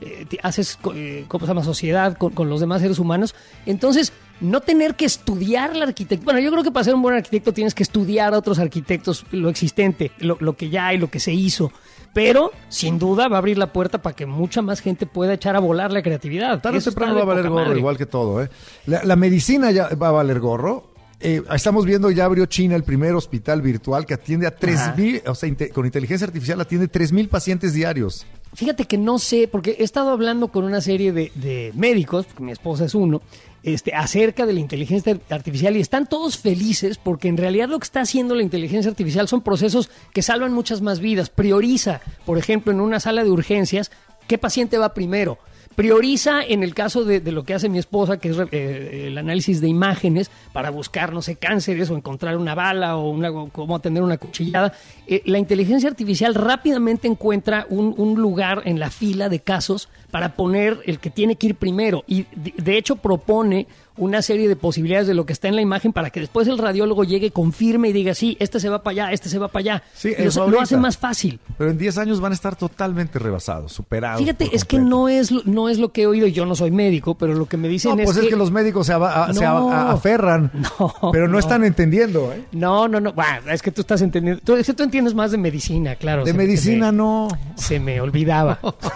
haces, ¿cómo se llama?, sociedad con los demás seres humanos. Entonces, no tener que estudiar la arquitectura. Bueno, yo creo que para ser un buen arquitecto tienes que estudiar a otros arquitectos, lo existente, lo que ya hay, lo que se hizo. Pero, sin duda, va a abrir la puerta para que mucha más gente pueda echar a volar la creatividad. Tarde o temprano va a valer gorro, igual que todo. La medicina ya va a valer gorro. Estamos viendo, ya abrió China el primer hospital virtual que atiende a 3,000, o sea, con inteligencia artificial atiende 3,000 pacientes diarios. Fíjate que no sé, porque he estado hablando con una serie de médicos, porque mi esposa es uno, acerca de la inteligencia artificial, y están todos felices porque en realidad lo que está haciendo la inteligencia artificial son procesos que salvan muchas más vidas. Prioriza, por ejemplo, en una sala de urgencias, ¿qué paciente va primero? Prioriza en el caso de lo que hace mi esposa, que es el análisis de imágenes para buscar, no sé, cánceres o encontrar una bala o cómo atender una cuchillada. La inteligencia artificial rápidamente encuentra un lugar en la fila de casos para poner el que tiene que ir primero, y de hecho propone una serie de posibilidades de lo que está en la imagen para que después el radiólogo llegue, confirme y diga, sí, este se va para allá, este se va para allá. Sí, lo hace más fácil. Pero en 10 años van a estar totalmente rebasados, superados. Fíjate, es que no es lo que he oído, yo no soy médico, pero lo que me dicen es que los médicos se aferran, pero no están entendiendo. No, bueno, es que tú estás entendiendo, es que tú entiendes más de medicina, claro. De medicina no. Se me olvidaba.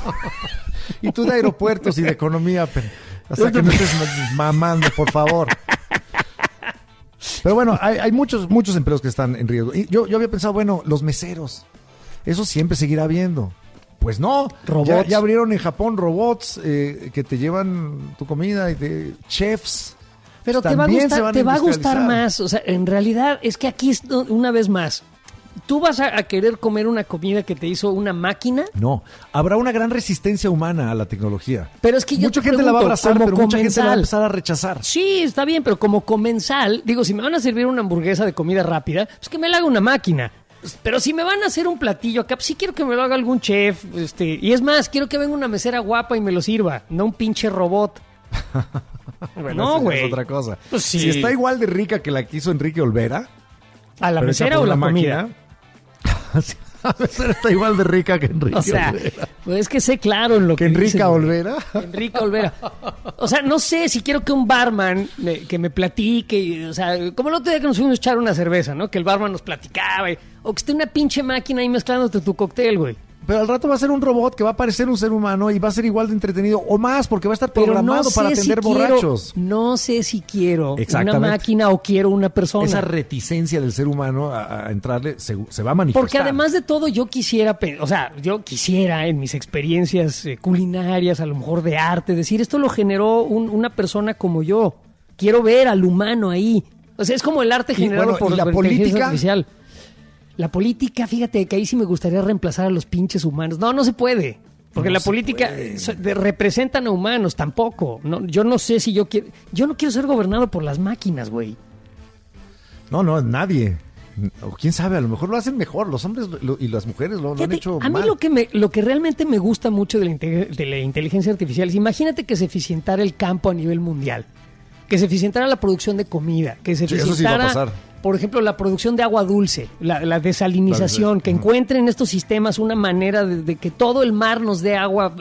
Y tú de aeropuertos y de economía, o sea, que no estés mamando, por favor. Pero bueno, hay muchos empleos que están en riesgo. Y yo había pensado, bueno, los meseros, eso siempre seguirá habiendo. Pues no, ya abrieron en Japón robots que te llevan tu comida, y de chefs. Pero te va a gustar más. O sea, en realidad es que aquí, una vez más, ¿tú vas a querer comer una comida que te hizo una máquina? No, habrá una gran resistencia humana a la tecnología. Pero es que mucha gente la va a abrazar, pero mucha gente la va a empezar a rechazar. Sí, está bien, pero como comensal, digo, si me van a servir una hamburguesa de comida rápida, pues que me la haga una máquina. Pero si me van a hacer un platillo acá, pues sí quiero que me lo haga algún chef. Y es más, quiero que venga una mesera guapa y me lo sirva, no un pinche robot. Bueno, no, güey. Es otra cosa. Pues sí. Si está igual de rica que la que hizo Enrique Olvera. ¿A la mesera o la comida? La mesera está igual de rica que Enrique Olvera. Pues es que sé claro en lo que Enrique Olvera. Enrique Olvera. O sea, no sé si quiero que un barman que me platique, o sea, como el otro día que nos fuimos a echar una cerveza, ¿no? Que el barman nos platicaba, o que esté una pinche máquina ahí mezclándote tu cóctel, güey. Pero al rato va a ser un robot que va a parecer un ser humano y va a ser igual de entretenido o más, porque va a estar programado para atender borrachos. No sé si quiero una máquina o quiero una persona. Esa reticencia del ser humano a entrarle se va a manifestar. Porque además de todo yo quisiera en mis experiencias culinarias, a lo mejor de arte, decir, esto lo generó una persona como yo. Quiero ver al humano ahí. O sea, es como el arte generado por la inteligencia artificial. La política, fíjate que ahí sí me gustaría reemplazar a los pinches humanos. No se puede. Porque la política representan a humanos, tampoco. No, yo no sé si yo quiero... Yo no quiero ser gobernado por las máquinas, güey. No, nadie. O quién sabe, a lo mejor lo hacen mejor. Los hombres y las mujeres lo han hecho mal. A mí lo que realmente me gusta mucho de la inteligencia artificial es, imagínate que se eficientara el campo a nivel mundial. Que se eficientara la producción de comida. Que se eficientara... Eso sí va a pasar. Por ejemplo, la producción de agua dulce, la desalinización, que encuentren estos sistemas una manera de que todo el mar nos dé agua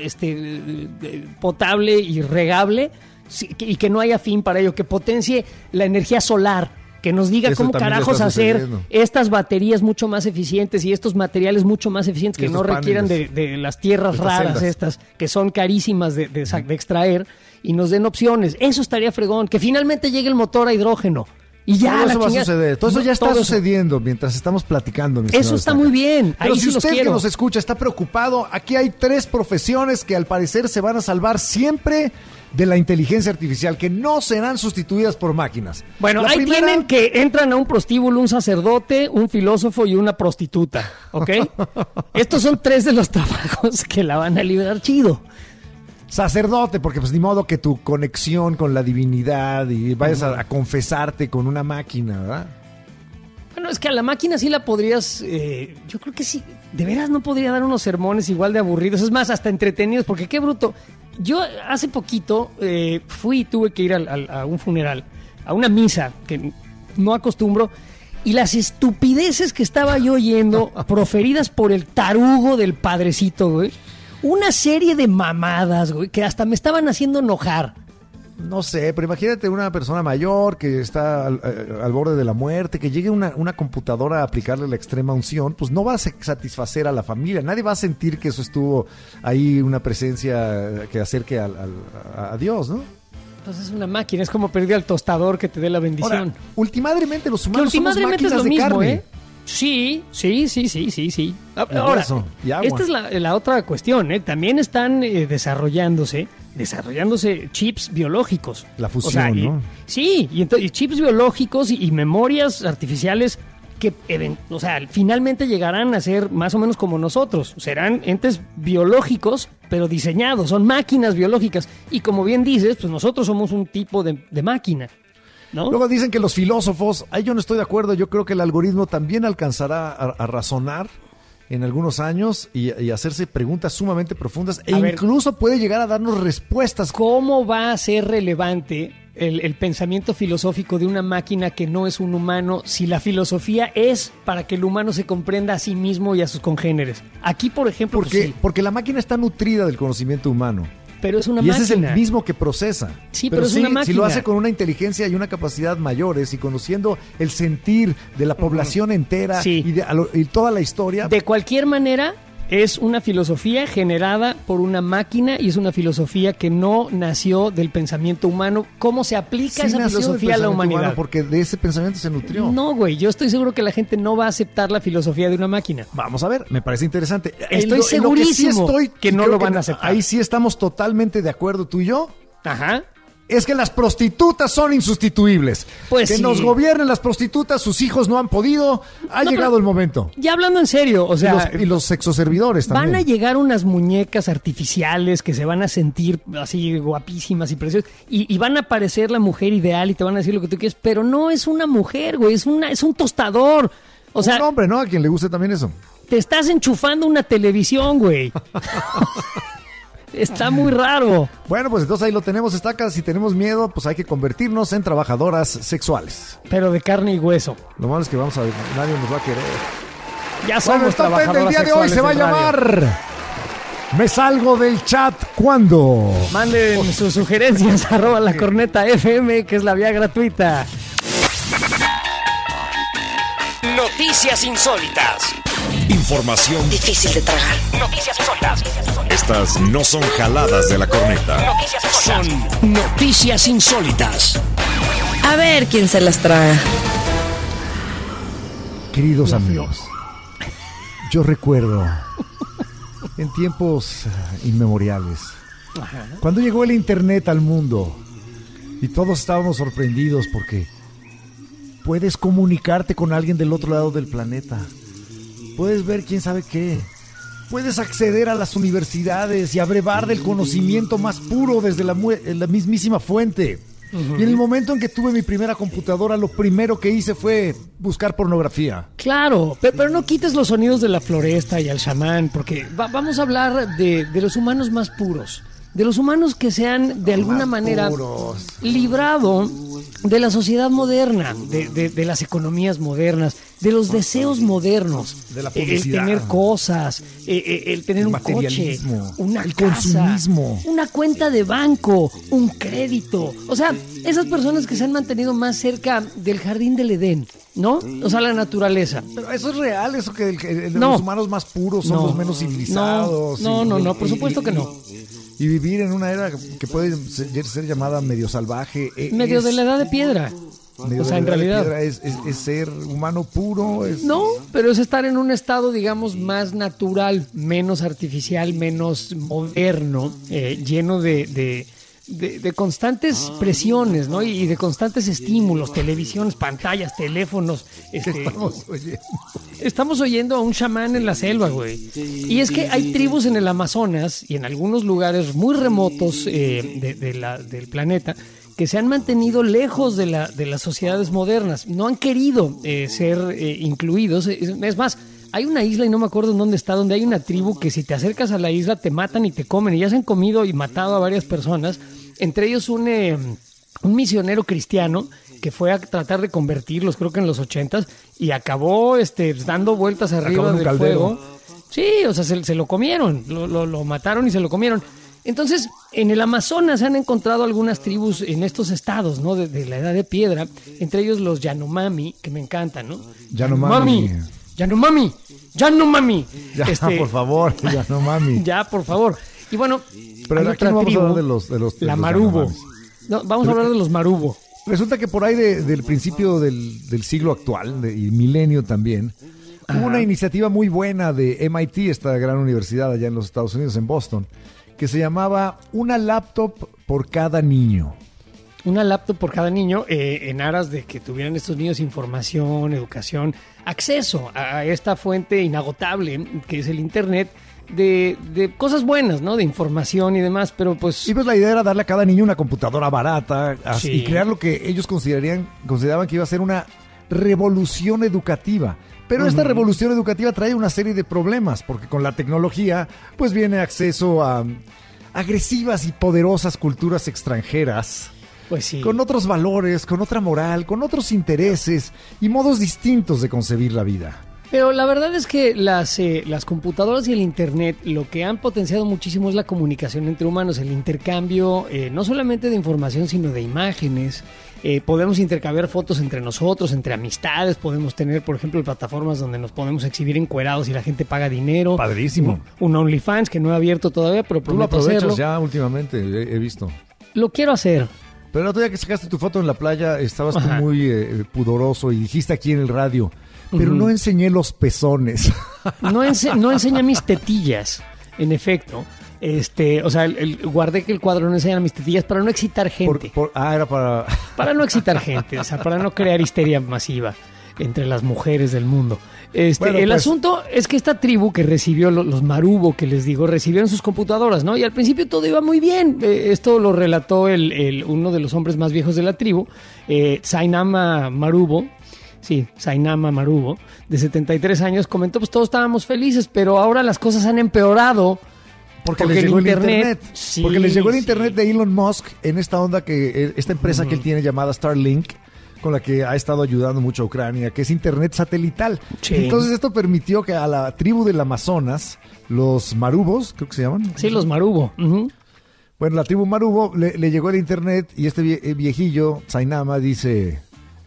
potable y regable, y que no haya fin para ello, que potencie la energía solar, que nos diga eso cómo carajos hacer estas baterías mucho más eficientes y estos materiales mucho más eficientes que no requieran de las tierras raras estas, que son carísimas de extraer, y nos den opciones. Eso estaría fregón, que finalmente llegue el motor a hidrógeno. Y ya, todo eso va a suceder. Todo eso ya está sucediendo mientras estamos platicando. Eso está muy bien. Pero si usted que nos escucha está preocupado, aquí hay 3 profesiones que al parecer se van a salvar siempre de la inteligencia artificial, que no serán sustituidas por máquinas. Bueno, ahí tienen que entran a un prostíbulo un sacerdote, un filósofo y una prostituta, ¿ok? Estos son 3 de los trabajos que la van a liberar chido. Sacerdote, porque pues ni modo que tu conexión con la divinidad y vayas a confesarte con una máquina, ¿verdad? Bueno, es que a la máquina sí la podrías, yo creo que sí, de veras no podría dar unos sermones igual de aburridos, es más, hasta entretenidos, porque qué bruto. Yo hace poquito tuve que ir a un funeral, a una misa, que no acostumbro, y las estupideces que estaba yo oyendo, proferidas por el tarugo del padrecito, güey. una serie de mamadas, güey, que hasta me estaban haciendo enojar. No sé, pero imagínate una persona mayor que está al borde de la muerte, que llegue una computadora a aplicarle la extrema unción, pues no va a satisfacer a la familia. Nadie va a sentir que eso estuvo ahí, una presencia que acerque a Dios, ¿no? Pues es una máquina, es como pedirle al tostador que te dé la bendición. Ahora, ultimadamente los Que humanos somos ultimadamente es máquinas lo de mismo, carne. ¿eh? Sí. Ahora, hueso y agua. esta es la otra cuestión, ¿eh? También están desarrollándose chips biológicos. La fusión, ¿no? Sí, y chips biológicos y memorias artificiales que finalmente llegarán a ser más o menos como nosotros. Serán entes biológicos, pero diseñados, son máquinas biológicas. Y como bien dices, pues nosotros somos un tipo de máquina, ¿no? Luego dicen que los filósofos, ahí yo no estoy de acuerdo, yo creo que el algoritmo también alcanzará a razonar en algunos años y hacerse preguntas sumamente profundas incluso puede llegar a darnos respuestas. ¿Cómo va a ser relevante el pensamiento filosófico de una máquina que no es un humano si la filosofía es para que el humano se comprenda a sí mismo y a sus congéneres? Aquí, por ejemplo, Porque la máquina está nutrida del conocimiento humano. Pero es una y máquina. ese es el mismo que procesa. Sí, pero es una máquina. Si lo hace con una inteligencia y una capacidad mayores y conociendo el sentir de la población entera y toda la historia. De cualquier manera, es una filosofía generada por una máquina y es una filosofía que no nació del pensamiento humano. ¿Cómo se aplica esa filosofía a la humanidad? Humano, porque de ese pensamiento se nutrió. No, güey, yo estoy seguro que la gente no va a aceptar la filosofía de una máquina. Vamos a ver, me parece interesante. Estoy segurísimo que no lo van a aceptar. Ahí sí estamos totalmente de acuerdo tú y yo. Ajá. Es que las prostitutas son insustituibles. Pues que nos gobiernen las prostitutas, sus hijos no han podido. Ha llegado el momento. Ya hablando en serio, o sea... Y los sexoservidores también. Van a llegar unas muñecas artificiales que se van a sentir así guapísimas y preciosas. Y van a aparecer la mujer ideal y te van a decir lo que tú quieres. Pero no es una mujer, güey. Es un tostador. O sea... Un hombre, ¿no? A quien le guste también eso. Te estás enchufando una televisión, güey. Está muy raro. Bueno, pues entonces ahí lo tenemos, estacas. Si tenemos miedo, pues hay que convertirnos en trabajadoras sexuales. Pero de carne y hueso. Lo malo es que vamos a ver, nadie nos va a querer. Ya somos trabajadoras el día de hoy sexuales se va a en radio. llamar Me salgo del chat cuando. Manden sus sugerencias @ la corneta FM, que es la vía gratuita. Noticias insólitas. Información Difícil de tragar. Noticias insólitas. Estas no son jaladas de la corneta. Noticias insólitas. Son noticias insólitas. A ver quién se las traga. Queridos amigos, yo recuerdo en tiempos inmemoriales, cuando llegó el internet al mundo y todos estábamos sorprendidos porque puedes comunicarte con alguien del otro lado del planeta, puedes ver quién sabe qué, puedes acceder a las universidades y abrevar del conocimiento más puro desde la mismísima fuente. Y en el momento en que tuve mi primera computadora, lo primero que hice fue buscar pornografía. Claro, pero no quites los sonidos de la floresta y al chamán, porque vamos a hablar de los humanos más puros. De los humanos que se han, de alguna manera, librado de la sociedad moderna, de las economías modernas, de los deseos modernos. De la publicidad. El tener cosas, el tener un coche, una el casa, consumismo, una cuenta de banco, un crédito. O sea, esas personas que se han mantenido más cerca del jardín del Edén, ¿no? O sea, la naturaleza. Pero eso es real, eso que No. los humanos más puros son los menos civilizados. No, por supuesto que no. Y vivir en una era que puede ser llamada medio salvaje. Medio de la edad de piedra. Medio O sea, de la en edad de realidad. piedra es ser humano puro. No, pero es estar en un estado, digamos, más natural, menos artificial, menos moderno, lleno de constantes presiones, ¿no? Y de constantes estímulos, televisiones, pantallas, teléfonos. Estamos oyendo a un chamán en la selva, güey. Y es que hay tribus en el Amazonas y en algunos lugares muy remotos del planeta que se han mantenido lejos de las sociedades modernas. No han querido ser incluidos. Es más, hay una isla, y no me acuerdo en dónde está, donde hay una tribu que si te acercas a la isla te matan y te comen. Y ya se han comido y matado a varias personas, entre ellos un misionero cristiano que fue a tratar de convertirlos, creo que en los 80s, y acabó dando vueltas arriba del fuego. Sí, o sea, se lo comieron, lo mataron y se lo comieron. Entonces, en el Amazonas se han encontrado algunas tribus en estos estados, ¿no? De la edad de piedra, entre ellos los Yanomami, que me encantan, ¿no? Yanomami. Yanomami. Ya, por favor, Yanomami. Ya, por favor. Y bueno, pero hay aquí otra no vamos tribu, a hablar de los la los Marubo. Yanomamis. No, vamos a hablar de los Marubo. Resulta que por ahí del principio del siglo actual, y milenio también, hubo una iniciativa muy buena de MIT, esta gran universidad allá en los Estados Unidos, en Boston, que se llamaba Una laptop por cada niño. Una laptop por cada niño, en aras de que tuvieran estos niños información, educación, acceso a esta fuente inagotable que es el Internet, de cosas buenas, ¿no? De información y demás, pero pues... Y pues la idea era darle a cada niño una computadora barata Sí. y crear lo que ellos consideraban que iba a ser una revolución educativa. Pero esta revolución educativa trae una serie de problemas, porque con la tecnología pues viene acceso a agresivas y poderosas culturas extranjeras, Pues sí. con otros valores, con otra moral, con otros intereses y modos distintos de concebir la vida. Pero la verdad es que las computadoras y el Internet lo que han potenciado muchísimo es la comunicación entre humanos, el intercambio no solamente de información, sino de imágenes. Podemos intercambiar fotos entre nosotros, entre amistades, podemos tener, por ejemplo, plataformas donde nos podemos exhibir encuerados y la gente paga dinero. Padrísimo. Un OnlyFans que no he abierto todavía, pero Tú lo prometo aprovechas hacerlo. ya últimamente, he visto. Lo quiero hacer. Pero el otro día que sacaste tu foto en la playa, estabas Ajá. tú muy pudoroso y dijiste aquí en el radio, pero no enseñé los pezones. No enseña mis tetillas, en efecto. O sea, guardé que el cuadro no enseñara mis tetillas para no excitar gente. Era para... Para no excitar gente, o sea, para no crear histeria masiva entre las mujeres del mundo. Bueno, el pues- asunto es que esta tribu que recibió, los Marubo, que les digo, recibieron sus computadoras, ¿no? Y al principio todo iba muy bien. Esto lo relató uno de los hombres más viejos de la tribu, Sainama Marubo. Sí, Sainama Marubo, de 73 años, comentó, pues todos estábamos felices, pero ahora las cosas han empeorado. Porque les llegó el Internet. Sí, Porque les llegó el sí. Internet de Elon Musk en esta onda esta empresa que él tiene llamada Starlink, con la que ha estado ayudando mucho a Ucrania, que es Internet satelital. Sí. Entonces esto permitió que a la tribu del Amazonas, los Marubos, creo que se llaman. Sí, los Marubo. Ujú. Bueno, la tribu Marubo le llegó el Internet y este viejillo, Sainama, dice,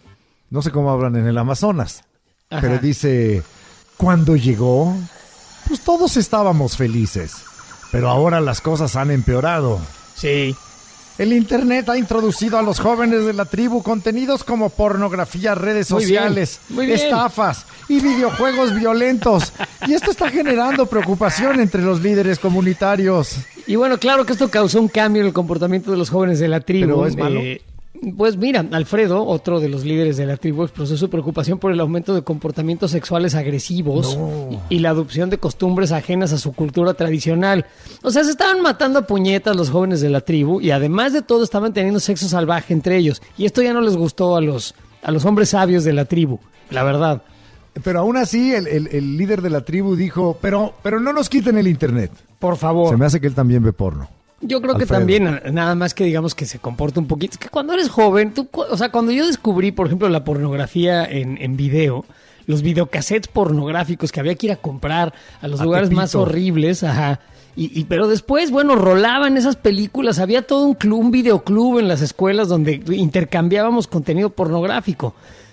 no sé cómo hablan en el Amazonas, Ajá. pero dice, cuando llegó, pues todos estábamos felices, pero ahora las cosas han empeorado. Sí. El Internet ha introducido a los jóvenes de la tribu contenidos como pornografía, redes Muy bien, sociales, muy bien. estafas y videojuegos violentos. Y esto está generando preocupación entre los líderes comunitarios. Y bueno, claro que esto causó un cambio en el comportamiento de los jóvenes de la tribu. ¿Pero es malo? Pues mira, Alfredo, otro de los líderes de la tribu, expresó su preocupación por el aumento de comportamientos sexuales agresivos y la adopción de costumbres ajenas a su cultura tradicional. O sea, se estaban matando a puñetas los jóvenes de la tribu y además de todo estaban teniendo sexo salvaje entre ellos. Y esto ya no les gustó a los hombres sabios de la tribu, la verdad. Pero aún así, el líder de la tribu dijo, pero no nos quiten el Internet. Por favor. Se me hace que él también ve porno. Yo creo que Alfredo. también, nada más que digamos que se comporta un poquito. Es que cuando eres joven, o sea, cuando yo descubrí, por ejemplo, la pornografía en video, los videocassettes pornográficos que había que ir a comprar a los A lugares Tepito. más horribles, ajá. Pero después, bueno, rolaban esas películas, había todo un videoclub en las escuelas donde intercambiábamos contenido pornográfico.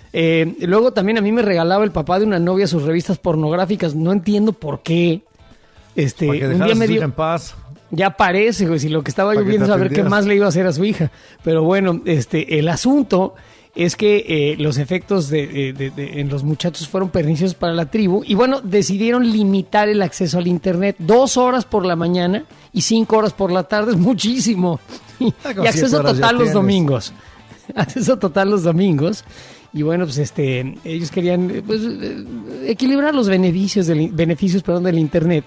Luego también a mí me regalaba el papá de una novia sus revistas pornográficas, no entiendo por qué. Para que Un dejaras día a me su hija dio... en paz. Ya parece, güey, si lo que estaba Para yo que viendo te es a ver qué atendieras. más le iba a hacer a su hija. Pero bueno, el asunto es que los efectos en los muchachos fueron perniciosos para la tribu y bueno, decidieron limitar el acceso al Internet 2 horas por la mañana y 5 horas por la tarde, es muchísimo. Y con 7 acceso horas ya total los tienes. domingos. Acceso total los domingos. Y bueno, pues ellos querían equilibrar los beneficios del Internet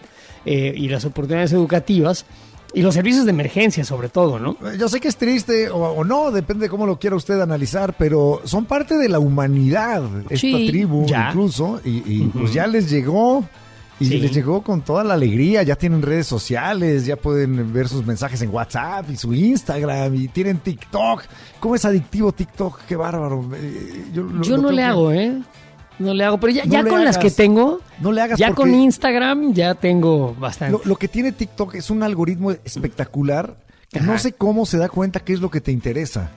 y las oportunidades educativas y los servicios de emergencia sobre todo, ¿no? Yo sé que es triste o no, depende de cómo lo quiera usted analizar, pero son parte de la humanidad, esta Sí, tribu ya. incluso, y pues ya les llegó, y Sí. les llegó con toda la alegría, ya tienen redes sociales, ya pueden ver sus mensajes en WhatsApp y su Instagram, y tienen TikTok. ¿Cómo es adictivo TikTok? Qué bárbaro. Yo no le hago, No le hago, pero ya, No ya le con las hagas. que tengo, No le hagas ya porque con Instagram ya tengo bastante. lo que tiene TikTok es un algoritmo espectacular que Ajá. no sé cómo se da cuenta qué es lo que te interesa.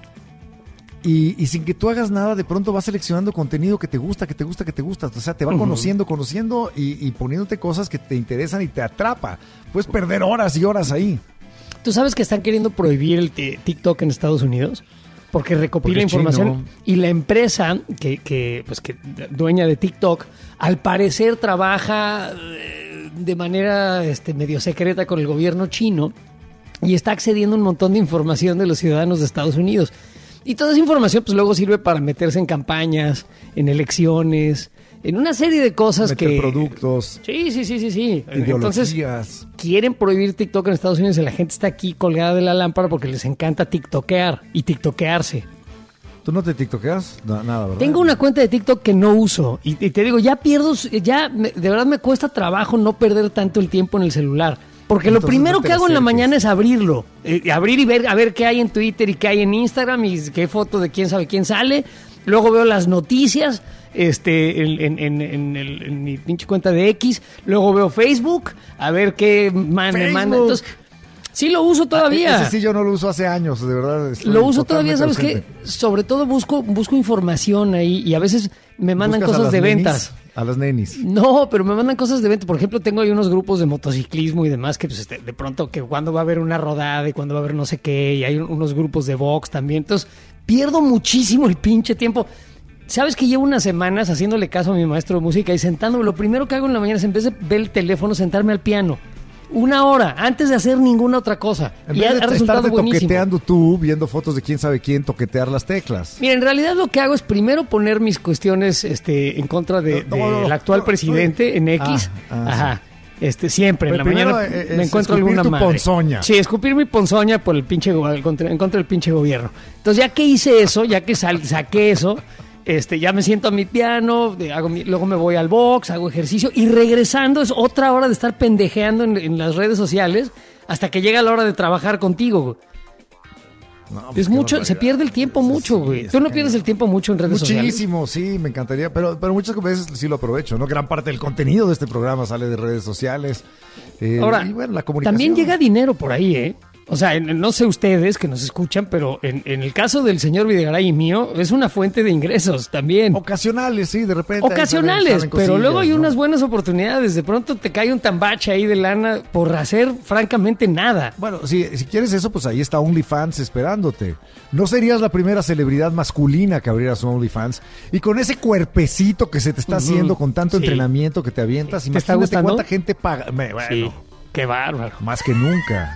Y sin que tú hagas nada, de pronto va seleccionando contenido que te gusta. O sea, te va conociendo y poniéndote cosas que te interesan y te atrapa. Puedes perder horas y horas ahí. ¿Tú sabes que están queriendo prohibir el TikTok en Estados Unidos? Porque recopila Porque es información chino. y la empresa que dueña de TikTok, al parecer trabaja de manera medio secreta con el gobierno chino y está accediendo a un montón de información de los ciudadanos de Estados Unidos. Y toda esa información pues luego sirve para meterse en campañas, en elecciones, en una serie de cosas Meter que... productos, Sí. ideologías. Entonces, quieren prohibir TikTok en Estados Unidos y la gente está aquí colgada de la lámpara porque les encanta tiktokear y tiktokearse. ¿Tú no te tiktokeas? Nada, ¿verdad? Tengo una cuenta de TikTok que no uso y te digo, de verdad me cuesta trabajo no perder tanto el tiempo en el celular. Porque lo Entonces, primero no te que hago en la acerques. mañana es abrirlo. Abrir y ver a ver qué hay en Twitter y qué hay en Instagram y qué foto de quién sabe quién sale. Luego veo las noticias en mi pinche cuenta de X. Luego veo Facebook a ver qué me manda. Entonces, sí lo uso todavía. Ese sí yo no lo uso hace años, de verdad. estoy Lo uso todavía, totalmente ¿sabes qué? ausente. Sobre todo busco información ahí y a veces me mandan ¿Buscas a cosas las de nenis? ventas. A las nenis. No, pero me mandan cosas de venta. Por ejemplo, tengo ahí unos grupos de motociclismo y demás que pues, de pronto que cuando va a haber una rodada y cuando va a haber no sé qué. Y hay unos grupos de box también. Entonces, pierdo muchísimo el pinche tiempo. ¿Sabes que llevo unas semanas haciéndole caso a mi maestro de música y sentándome? Lo primero que hago en la mañana es en vez de ver el teléfono, sentarme al piano. 1 hora, antes de hacer ninguna otra cosa. En Y vez ha de resultado estarte buenísimo. toqueteando tú, viendo fotos de quién sabe quién, toquetear las teclas. Mira, en realidad lo que hago es primero poner mis cuestiones en contra del actual presidente en X. Ajá. Siempre en Pero la primero, mañana es me encuentro escupir alguna tu madre. ponzoña. Sí, escupir mi ponzoña por el pinche en contra del pinche gobierno. Entonces, ya que hice eso, ya que saqué eso, ya me siento a mi piano, luego me voy al box, hago ejercicio y regresando es otra hora de estar pendejeando en las redes sociales hasta que llega la hora de trabajar contigo, güey. No, pues Es qué mucho, se barbaridad. pierde el tiempo mucho, güey. ¿Tú no pierdes el tiempo mucho en redes sociales? Muchísimo, sí, me encantaría, pero muchas veces sí lo aprovecho, ¿no? Gran parte del contenido de este programa sale de redes sociales. Ahora, y bueno, la comunicación. también llega dinero por ahí, ¿eh? O sea, no sé ustedes que nos escuchan, pero en el caso del señor Videgaray y mío, es una fuente de ingresos también. Ocasionales, sí, de repente. ahí Ocasionales, salen pero cosillas, luego hay ¿no? unas buenas oportunidades. De pronto te cae un tambache ahí de lana por hacer francamente nada. Bueno, si quieres eso, pues ahí está OnlyFans esperándote. No serías la primera celebridad masculina que abriera su OnlyFans. Y con ese cuerpecito que se te está haciendo, con tanto Sí. entrenamiento que te avientas, ¿Te está imagínate gustando? cuánta gente paga. Bueno, Sí, qué bárbaro. más que nunca.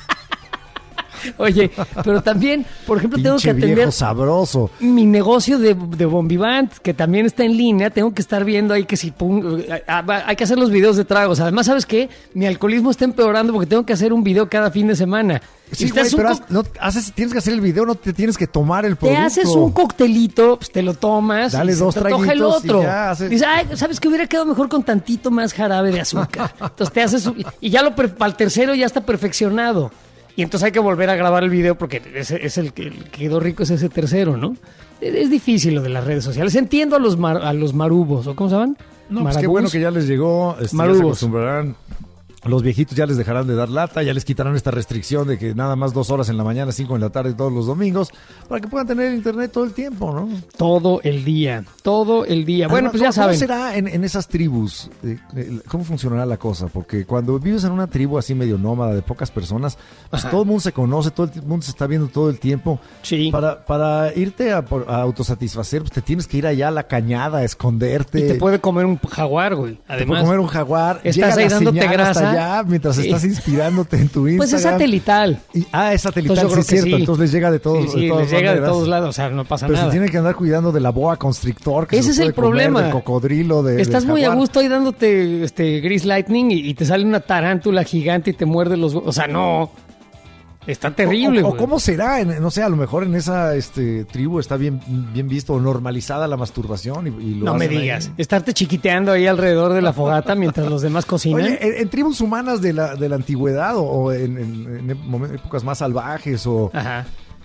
Oye, pero también, por ejemplo, tengo que Pinche atender viejo sabroso. mi negocio de Bombivant, que también está en línea. Tengo que estar viendo ahí que si hay que hacer los videos de tragos. Además, ¿sabes qué? Mi alcoholismo está empeorando porque tengo que hacer un video cada fin de semana. Sí, Y te güey, haces pero tienes que hacer el video, no te tienes que tomar el producto. Te haces un coctelito, pues te lo tomas, Dale y se dos te antoja el traguitos y otro. ya haces- Dices, ay, ¿sabes qué hubiera quedado mejor con tantito más jarabe de azúcar? Entonces te haces y ya para el tercero ya está perfeccionado. Y entonces hay que volver a grabar el video porque el que quedó rico es ese tercero, ¿no? Es difícil lo de las redes sociales. Entiendo a los marubos, ¿o cómo se llaman? No, pues qué Marabús. bueno que ya les llegó, ya se Marubos. acostumbrarán. Los viejitos ya les dejarán de dar lata, ya les quitarán esta restricción de que nada más 2 horas en la mañana, 5 en la tarde todos los domingos, para que puedan tener internet todo el tiempo, ¿no? Todo el día. Bueno, Además, pues ya ¿cómo saben. será en esas tribus? ¿Cómo funcionará la cosa? Porque cuando vives en una tribu así medio nómada de pocas personas, pues Ajá. todo el mundo se conoce, todo el mundo se está viendo todo el tiempo. Sí. Para irte a autosatisfacer, pues te tienes que ir allá a la cañada, a esconderte. Y te puede comer un jaguar, güey. Te puede Además, comer un jaguar. estás llega ahí la dándote señal grasa. hasta allá mientras Sí. estás inspirándote en tu Instagram. pues es satelital. Es satelital, Entonces yo sí creo es que cierto. sí. Entonces les llega de todos, Sí, de todas les llega de maneras. todos lados, o sea, no pasa Pero nada. se tienen que andar cuidando de la boa constrictor que Ese se es los el puede comer, problema. del cocodrilo, Estás del muy a jaguar. gusto ahí dándote Grease Lightning y te sale una tarántula gigante y te muerde los... O sea, no. Está terrible, O güey. cómo será, no sé, a lo mejor en esa tribu está bien visto o normalizada la masturbación y lo No me hacen ahí. digas. Estarte chiquiteando ahí alrededor de la fogata mientras los demás cocinan. Oye, en tribus humanas de la antigüedad o en épocas más salvajes o Ajá.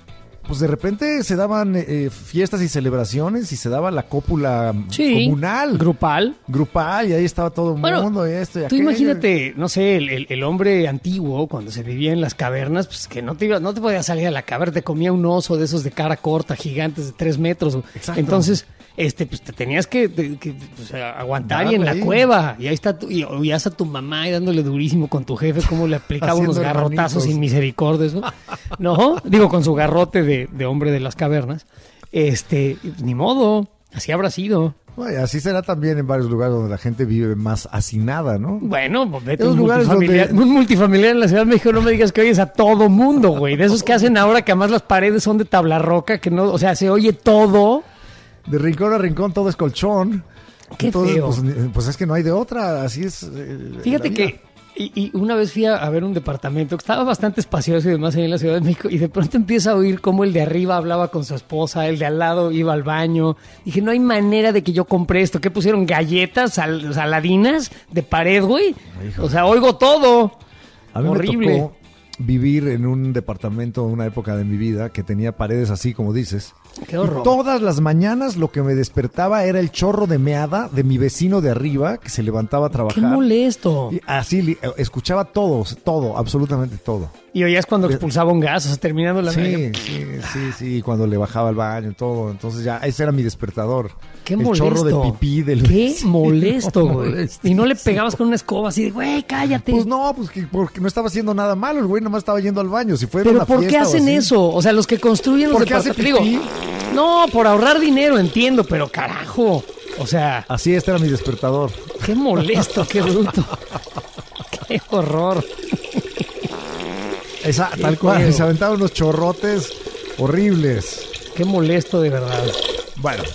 pues de repente se daban fiestas y celebraciones y se daba la cópula Sí, comunal, grupal. grupal, y ahí estaba todo el Bueno, mundo y esto y Tú aquello. imagínate, no sé, el hombre antiguo, cuando se vivía en las cavernas, pues que no te podías salir a la caverna, te comía un oso de esos de cara corta, gigantes de 3 metros. Exacto. Entonces, pues te tenías que pues, aguantar y en Darle la ahí. cueva. Y ahí está, y oías a tu mamá y dándole durísimo con tu jefe, cómo le aplicaba unos Haciendo garrotazos hermanitos. sin misericordia. ¿No? Digo, con su garrote de hombre de las cavernas. Ni modo, así habrá sido. Bueno, así será también en varios lugares donde la gente vive más hacinada, ¿no? Bueno, pues vete a Esos un lugares multifamiliar en la Ciudad de México, no me digas que oyes a todo mundo, güey. De esos que hacen ahora que además las paredes son de tabla roca, que no, o sea, se oye todo. De rincón a rincón todo es colchón. Qué Entonces, feo. pues es que no hay de otra, así es. Fíjate la vida. que y una vez fui a ver un departamento que estaba bastante espacioso y demás ahí en la Ciudad de México, y de pronto empieza a oír cómo el de arriba hablaba con su esposa, el de al lado iba al baño. Dije, no hay manera de que yo compre esto. ¿Qué pusieron? ¿Galletas saladinas de pared, güey? O sea, oigo todo. A mí Horrible. me tocó vivir en un departamento en una época de mi vida que tenía paredes así como dices. Qué horror. Y todas las mañanas lo que me despertaba era el chorro de meada de mi vecino de arriba que se levantaba a trabajar. Qué molesto. Y así escuchaba todo, absolutamente todo. Y oías cuando expulsaba un gas, o sea, terminando la Sí, sí, cuando le bajaba al baño y todo. Entonces ya, ese era mi despertador. Qué el molesto. chorro de pipí del Qué vecino. molesto, güey. Molestísimo. Y no le pegabas con una escoba así de, güey, cállate. Pues no, pues porque no estaba haciendo nada malo. El güey nomás estaba yendo al baño. Si fue de Pero una ¿por qué fiesta o hacen así. eso? O sea, los que construyen los ¿Por qué hace departamentos. pipí? Digo, no, por ahorrar dinero, entiendo, pero carajo. O sea, Así, este era mi despertador. qué molesto, qué bruto. Qué horror. Tal cual. feo. Se aventaban unos chorrotes horribles. Qué molesto de verdad. Bueno.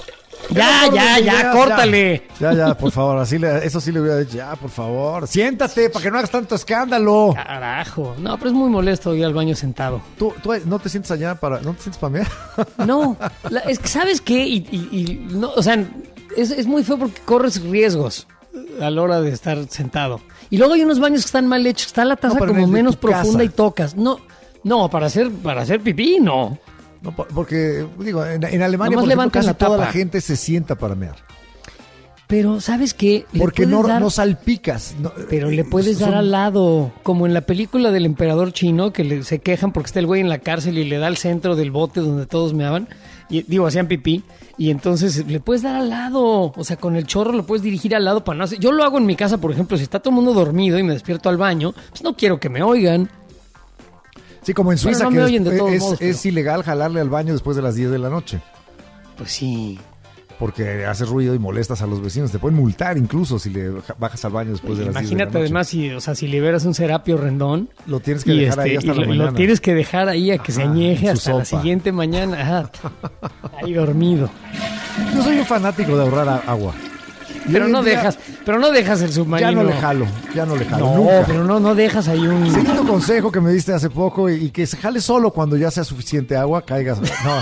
Ya, córtale. Ya, por favor. Eso sí le hubiera dicho. Ya, por favor. Siéntate para que no hagas tanto escándalo. Carajo. No, pero es muy molesto ir al baño sentado. ¿Tú no te sientes allá ¿No te sientes para mear? No, es que ¿sabes qué? Y no, o sea, es muy feo porque corres riesgos a la hora de estar sentado. Y luego hay unos baños que están mal hechos, está la taza No, pero en como el de menos tu profunda casa. y tocas. No, para hacer pipí, no. No, porque, digo, en Alemania, Nomás por ejemplo, levantan casi la toda tapa. la gente se sienta para mear. Pero ¿sabes qué? Le Porque puedes dar- no salpicas. Pero le puedes dar al lado, como en la película del emperador chino, que se quejan porque está el güey en la cárcel y le da al centro del bote donde todos meaban, y digo, hacían pipí, y entonces le puedes dar al lado, o sea, con el chorro lo puedes dirigir al lado para no hacer... Yo lo hago en mi casa, por ejemplo, si está todo el mundo dormido y me despierto al baño, pues no quiero que me oigan. Sí, como en Suiza, no que me oyen de todos es, modos, es ilegal jalarle al baño después de las 10 de la noche. Pues sí. Porque haces ruido y molestas a los vecinos. Te pueden multar incluso si le bajas al baño después de las 10 de la Imagínate noche. además, si liberas un serapio rendón, Lo tienes que y dejar ahí hasta la lo mañana. tienes que dejar ahí a que se añeje en su hasta la sopa. siguiente mañana. Ahí dormido. Yo soy un fanático de ahorrar agua. Y Pero hoy en no día dejas el submarino. Ya no le jalo. No, nunca. pero no dejas ahí un... Seguí tu consejo que me diste hace poco y que se jale solo cuando ya sea suficiente agua, caigas.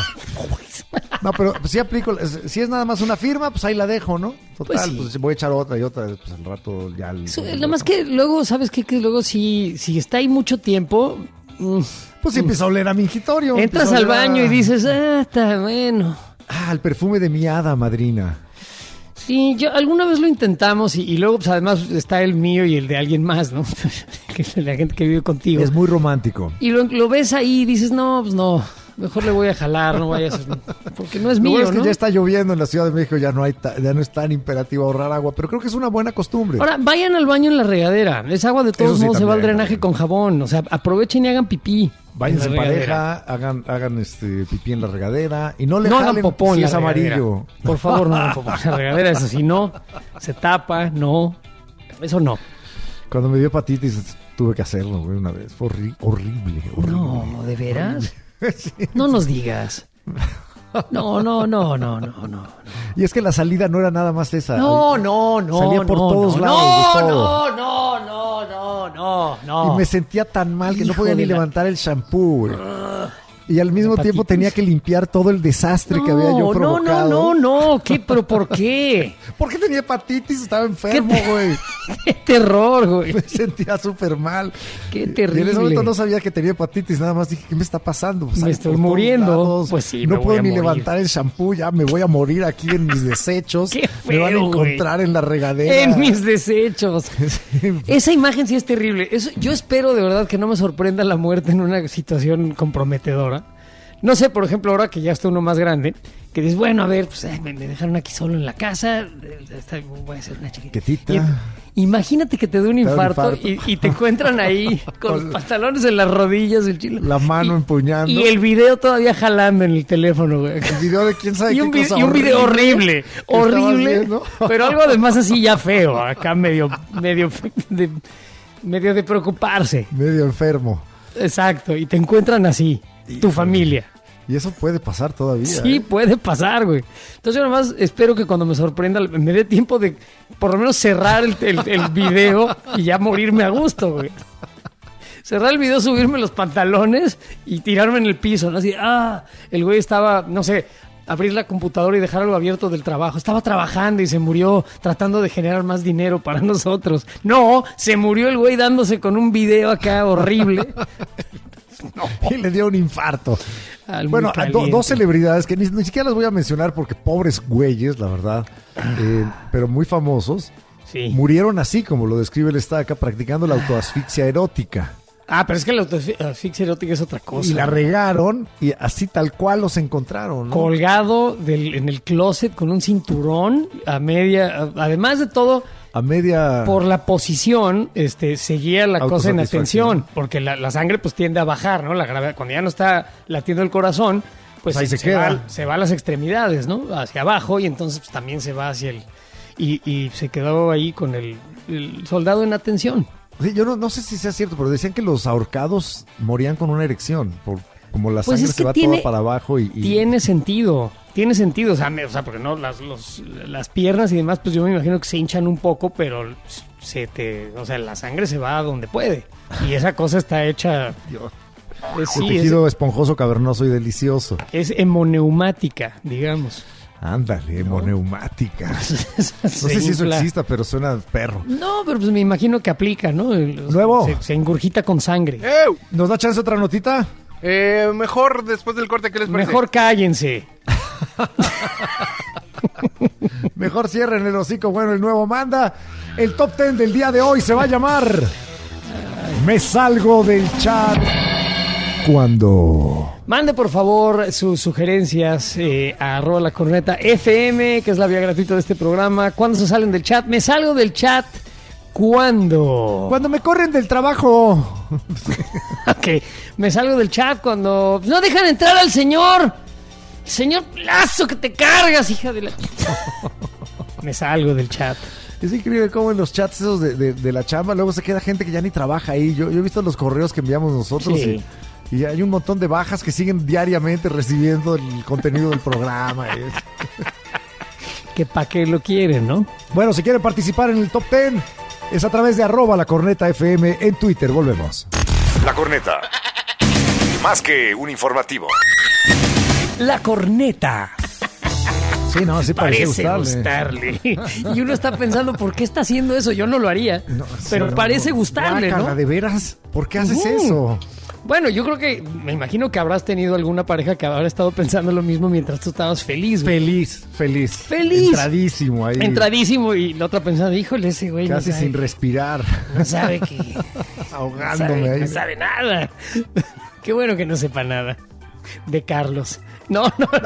No, pero sí aplico. Si es nada más una firma, pues ahí la dejo, ¿no? Total, Pues sí. voy a echar otra y otra. Pues al rato ya. Nada más que luego, ¿sabes qué? Que luego si está ahí mucho tiempo, Pues empieza a oler a mingitorio. entras empieza a al oler a- baño y dices, está bueno. El perfume de mi hada madrina. Sí, yo alguna vez lo intentamos y luego pues además está el mío y el de alguien más, ¿no? Que es la gente que vive contigo. Es muy romántico. Y lo ves ahí y dices, no, pues no, mejor le voy a jalar, no vayas, porque no es Lo mío, bueno es que ¿no? ya está lloviendo en la Ciudad de México, ya no es tan imperativo ahorrar agua, pero creo que es una buena costumbre. Ahora, vayan al baño en la regadera. Es agua de todos Eso sí, modos, se va al también, drenaje con jabón. O sea, aprovechen y hagan pipí. Váyanse en la regadera. pareja, hagan pipí en la regadera y no le No hagan jalen popó si en la es regadera. amarillo. Por favor, no hagan popó en la regadera. Eso sí, no. Se tapa, no. Eso no. Cuando me dio hepatitis tuve que hacerlo, güey, una vez. Fue horrible. No, ¿de veras? No nos digas. No. Y es que la salida no era nada más esa. No. Salía por todos lados, de todo. No. Y me sentía tan mal que Hijo no podía ni de la- levantar el shampoo, güey. Y al mismo tiempo hepatitis. tenía que limpiar todo el desastre que había yo provocado. No. ¿Qué? ¿Pero por qué? ¿Por qué tenía hepatitis? Estaba enfermo, güey. ¡Qué terror, güey! Me sentía súper mal. ¡Qué Y en terrible! ese momento no sabía que tenía hepatitis, nada más dije, ¿qué me está pasando? Pues, Me sale estoy por todos muriendo. lados. Pues sí, no me puedo voy a ni morir. levantar el shampoo, ya me voy a morir aquí en mis desechos. ¡Qué me van a feo, encontrar en la regadera. En mis desechos. Esa imagen sí es terrible. Yo espero de verdad que no me sorprenda la muerte en una situación comprometedora. No sé, por ejemplo, ahora que ya está uno más grande, que dices, bueno, a ver, pues me dejaron aquí solo en la casa, voy a hacer una chiquita. Quietita. Imagínate que te dé un da un infarto, infarto. y te encuentran ahí con los pantalones en las rodillas, el chilo. La mano empuñando. Y el video todavía jalando en el teléfono, güey. El video de quién sabe Y qué un, cosa y un video horrible, estabas horrible, viendo. pero algo además así ya feo, acá medio de preocuparse. Medio enfermo. Exacto, y te encuentran así, tu familia. Y eso puede pasar todavía. Sí, puede pasar, güey. Entonces yo nomás espero que cuando me sorprenda me dé tiempo de por lo menos cerrar el video y ya morirme a gusto, güey. Cerrar el video, subirme los pantalones y tirarme en el piso, ¿no? Así, el güey estaba, no sé, abrir la computadora y dejar algo abierto del trabajo. Estaba trabajando y se murió tratando de generar más dinero para nosotros. No, se murió el güey dándose con un video acá horrible. Y le dio un infarto. Al Bueno, muy caliente. dos celebridades que ni siquiera las voy a mencionar porque pobres güeyes, la verdad, pero muy famosos, Sí. murieron así como lo describe el Estaca, practicando la autoasfixia erótica. Pero es que la autoasfixia erótica es otra cosa. Y la regaron y así tal cual los encontraron, ¿no? Colgado en el closet con un cinturón a media, además de todo, A media... por la posición, seguía la cosa en Autosatisfacción. atención, porque la sangre pues tiende a bajar, ¿no? La gravedad, cuando ya no está latiendo el corazón, pues Ahí se queda. se va a las extremidades, ¿no? Hacia abajo y entonces pues, también se va hacia el... Y se quedó ahí con el soldado en atención. Sí, yo no sé si sea cierto, pero decían que los ahorcados morían con una erección, como la Pues sangre es que se va toda para abajo y... Tiene sentido, o sea, porque no las piernas y demás, pues yo me imagino que se hinchan un poco, pero la sangre se va a donde puede. Y esa cosa está hecha... el sí, tejido esponjoso, cavernoso y delicioso. es hemoneumática, digamos. Ándale, hemoneumática. No sé si eso infla. exista, pero suena perro. No, pero pues me imagino que aplica, ¿no? Nuevo. Se ingurgita con sangre. ¿Nos da chance otra notita? Mejor después del corte, ¿qué les parece? Mejor cállense. Mejor cierren el hocico. Bueno, el nuevo manda. El top 10 del día de hoy se va a llamar Me salgo del chat cuando... Mande por favor sus sugerencias a @lacorneta_FM, que es la vía gratuita de este programa. ¿Cuándo se salen del chat? Me salgo del chat. ¿Cuándo? Cuando me corren del trabajo. Ok, me salgo del chat cuando no dejan entrar al señor Lazo, que te cargas, hija de la... Me salgo del chat. Es increíble cómo en los chats esos de la chamba luego se queda gente que ya ni trabaja ahí. Yo he visto los correos que enviamos nosotros Sí. y hay un montón de bajas que siguen diariamente recibiendo el contenido del programa. Que pa' qué lo quieren, ¿no? Bueno, si quieren participar en el top 10 es a través de @lacorneta_FM en Twitter. Volvemos. La Corneta. Más que un informativo. La corneta. Sí, no, sí parece gustarle. Y uno está pensando, ¿por qué está haciendo eso? Yo no lo haría. Pero parece gustarle, Guácala, ¿no? ¿de veras? ¿Por qué haces eso? Bueno, yo creo que, me imagino que habrás tenido alguna pareja que habrá estado pensando lo mismo mientras tú estabas feliz, güey. Feliz. Entradísimo ahí. Entradísimo y la otra pensando, híjole, ese güey Casi no sabe, sin respirar. no sabe que... Ahogándome ahí. No sabe nada. Qué bueno que no sepa nada de Carlos. No.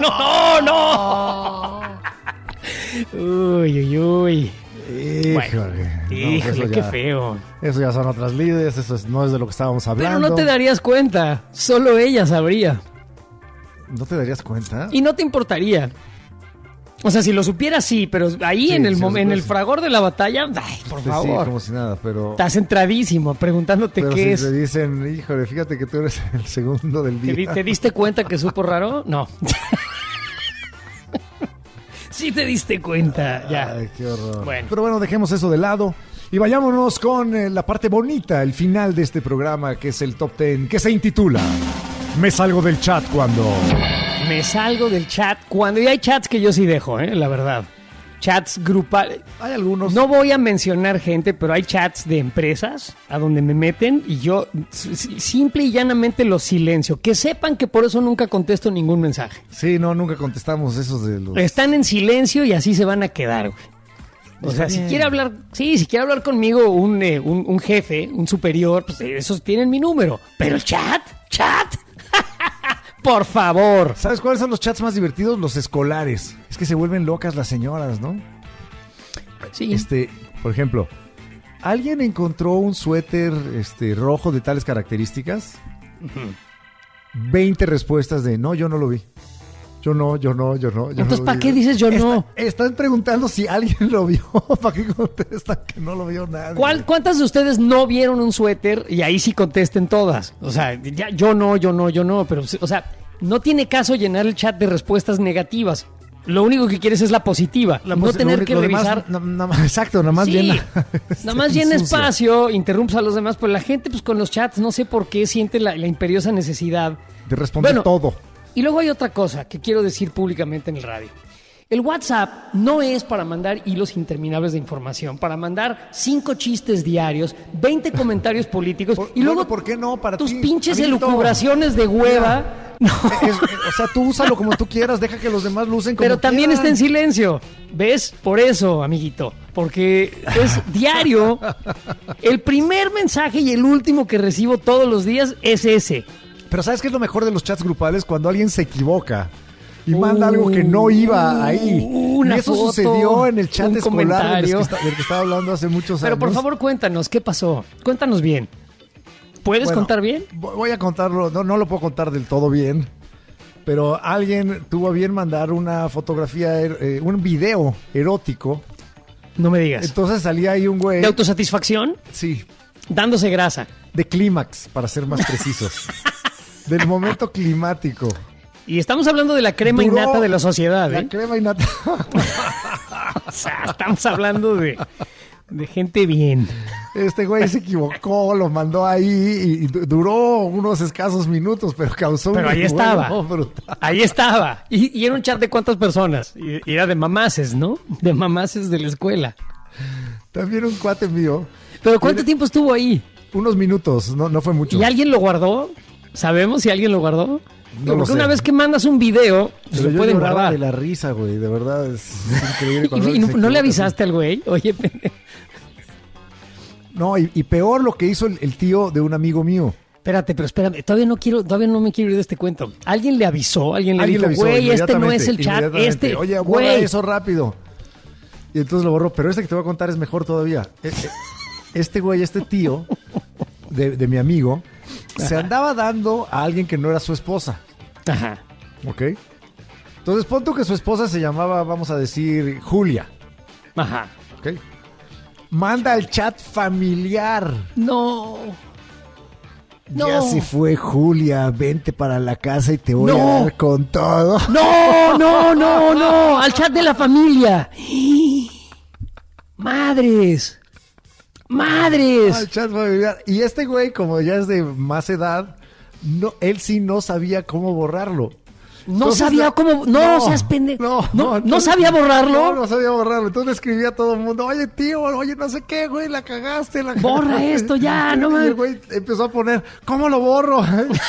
Uy. Híjole. Híjole, eso qué ya- feo. Eso ya son otras líderes, no es de lo que estábamos Pero hablando. no te darías cuenta. Solo ella sabría. ¿No te darías cuenta? Y no te importaría. O sea, si lo supieras, sí, pero ahí Sí, en el sí, en el sí. fragor de la batalla, ay, por Pues sí, favor. como si nada, pero... Estás entradísimo preguntándote Pero qué si es. te dicen, híjole, fíjate que tú eres el segundo del día. ¿Te diste cuenta que supo raro? No. Sí te diste cuenta, ya. Ay, qué horror. Bueno. Pero bueno, dejemos eso de lado y vayámonos con la parte bonita, el final de este programa, que es el Top 10, que se intitula Me salgo del chat cuando... Me salgo del chat cuando... Y hay chats que yo sí dejo, la verdad. Chats grupales. Hay algunos... No voy a mencionar gente, pero hay chats de empresas a donde me meten y yo simple y llanamente los silencio. Que sepan que por eso nunca contesto ningún mensaje. Sí, no, nunca contestamos esos de los... Están en silencio y así se van a quedar, güey. O sea, si quiere hablar, si quiere hablar conmigo un jefe, un superior, pues esos tienen mi número. Pero el chat, por favor. ¿Sabes cuáles son los chats más divertidos? Los escolares. Es que se vuelven locas las señoras, ¿no? Sí. Por ejemplo, ¿alguien encontró un suéter rojo de tales características? 20 respuestas de no, yo no lo vi. Yo no. Entonces, ¿para qué dices yo no? Están preguntando si alguien lo vio. ¿Para qué contestan que no lo vio nadie? ¿Cuántas de ustedes no vieron un suéter? Y ahí sí contesten todas. O sea, ya, yo no. Pero, o sea, no tiene caso llenar el chat de respuestas negativas. Lo único que quieres es la positiva. No tener que revisar. Exacto, nada más llena. Nada más llena espacio, interrumpes a los demás. Pues la gente, pues con los chats, no sé por qué siente la imperiosa necesidad de responder todo. Y luego hay otra cosa que quiero decir públicamente en el radio. El WhatsApp no es para mandar hilos interminables de información, para mandar 5 chistes diarios, 20 comentarios políticos y luego ¿por qué no? Para tus ti, pinches amiguito. Elucubraciones de hueva. No. O sea, tú úsalo como tú quieras, deja que los demás lucen como Pero también quieran. está en silencio. ¿Ves? Por eso, amiguito. Porque es diario. El primer mensaje y el último que recibo todos los días es ese. Pero ¿sabes qué es lo mejor de los chats grupales? Cuando alguien se equivoca y manda algo que no iba ahí. Y eso foto, sucedió en el chat un escolar del comentario. que estaba hablando hace muchos años. Pero por favor, cuéntanos, ¿qué pasó? Cuéntanos bien. ¿Puedes contar bien? Voy a contarlo, no lo puedo contar del todo bien, pero alguien tuvo a bien mandar una fotografía, un video erótico. No me digas. Entonces salía ahí un güey. ¿De autosatisfacción? Sí. Dándose grasa. De clímax, para ser más precisos. Del momento climático. Y estamos hablando de la crema innata de la sociedad, La crema innata. O sea, estamos hablando de gente bien. Este güey se equivocó, lo mandó ahí y duró unos escasos minutos, pero causó Pero un ahí estaba. brutal. Ahí estaba. Y era un chat de cuántas personas. Y era de mamaces, ¿no? De mamaces de la escuela. También un cuate mío. ¿Pero cuánto tiempo estuvo ahí? Unos minutos, no fue mucho. ¿Y alguien lo guardó? ¿Sabemos si alguien lo guardó? No lo Porque sé. una vez que mandas un video, Pero lo yo pueden lloraba guardar. de la risa, güey, de verdad es increíble. cuando ¿Y alguien se no le equivoca avisaste al güey? Oye, así. No, y peor lo que hizo el tío de un amigo mío. espérate, todavía no me quiero ir de este cuento. ¿Alguien le avisó? ¿Alguien le dijo, avisó güey, este no es el chat, inmediatamente. Oye, borra güey. eso rápido. Y entonces lo borró, pero este que te voy a contar es mejor todavía. Este güey, este tío de mi amigo, se andaba dando a alguien que no era su esposa. Ajá. ¿Ok? Entonces pon tú que su esposa se llamaba, vamos a decir, Julia. Ajá. ¿Ok? Manda al chat familiar. No. No. Ya se fue Julia, vente para la casa y te voy No. a dar con todo. No. Al chat de la familia. Madres. Al chat familiar. Y este güey, como ya es de más edad, él sí no sabía cómo borrarlo. No sabía cómo. No, seas pendejo. No sabía borrarlo. No sabía borrarlo. Entonces le escribía a todo el mundo: oye, tío, oye, no sé qué, güey, la cagaste. Borra esto ya, no Y mames. el güey empezó a poner: ¿cómo lo borro?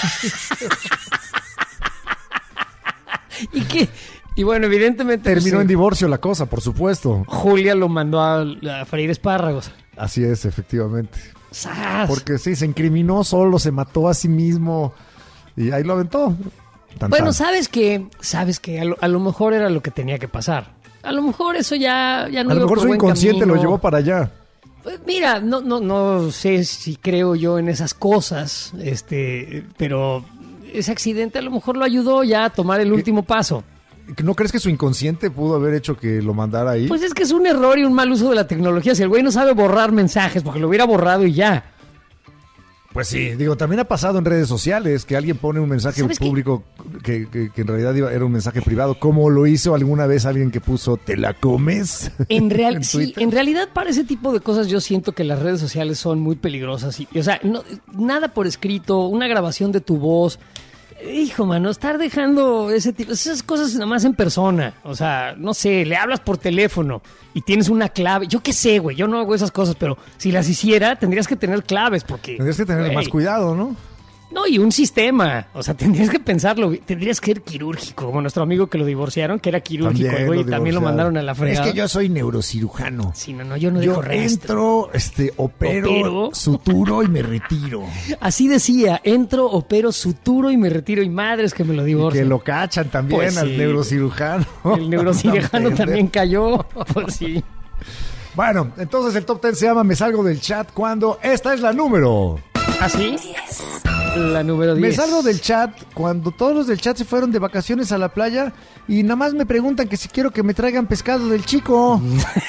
¿Y qué? Y bueno, evidentemente. Terminó pues, en divorcio la cosa, por supuesto. Julia lo mandó a freír espárragos. Así es, efectivamente. ¡Sas! Porque sí, se incriminó solo, se mató a sí mismo y ahí lo aventó. Bueno, ¿sabes qué? A lo mejor era lo que tenía que pasar. A lo mejor eso ya no a iba lo mejor por su buen inconsciente camino. lo llevó para allá. Pues mira, no sé si creo yo en esas cosas, pero ese accidente a lo mejor lo ayudó ya a tomar el último paso. ¿No crees que su inconsciente pudo haber hecho que lo mandara ahí? Pues es que es un error y un mal uso de la tecnología. Si el güey no sabe borrar mensajes, porque lo hubiera borrado y ya. Pues sí, digo, también ha pasado en redes sociales que alguien pone un mensaje ¿Sabes qué? público que en realidad era un mensaje privado, como lo hizo alguna vez alguien que puso ¿te la comes? En Twitter. realidad para ese tipo de cosas yo siento que las redes sociales son muy peligrosas. O sea, nada por escrito, una grabación de tu voz. Hijo, mano, estar dejando esas cosas nada más en persona. O sea, no sé, le hablas por teléfono y tienes una clave. Yo qué sé, güey, yo no hago esas cosas, pero si las hiciera, tendrías que tener claves porque... Tendrías que tener más cuidado, ¿no? No, y un sistema. O sea, tendrías que pensarlo. Tendrías que ser quirúrgico. Como nuestro amigo que lo divorciaron, que era quirúrgico, güey, y también lo mandaron a la fregada. Es que yo soy neurocirujano. Sí, no, yo no dejo Entro, rastro. opero, suturo y me retiro. Así decía, entro, opero, suturo y me retiro. Y madres que me lo Y divorcian. que lo cachan también Pues al sí. neurocirujano. El neurocirujano también cayó. Pues sí. Bueno, entonces el top 10 se llama Me salgo del chat cuando esta es la número. ¿Ah, sí? La número 10. Me salgo del chat cuando todos los del chat se fueron de vacaciones a la playa y nada más me preguntan que si quiero que me traigan pescado del chico.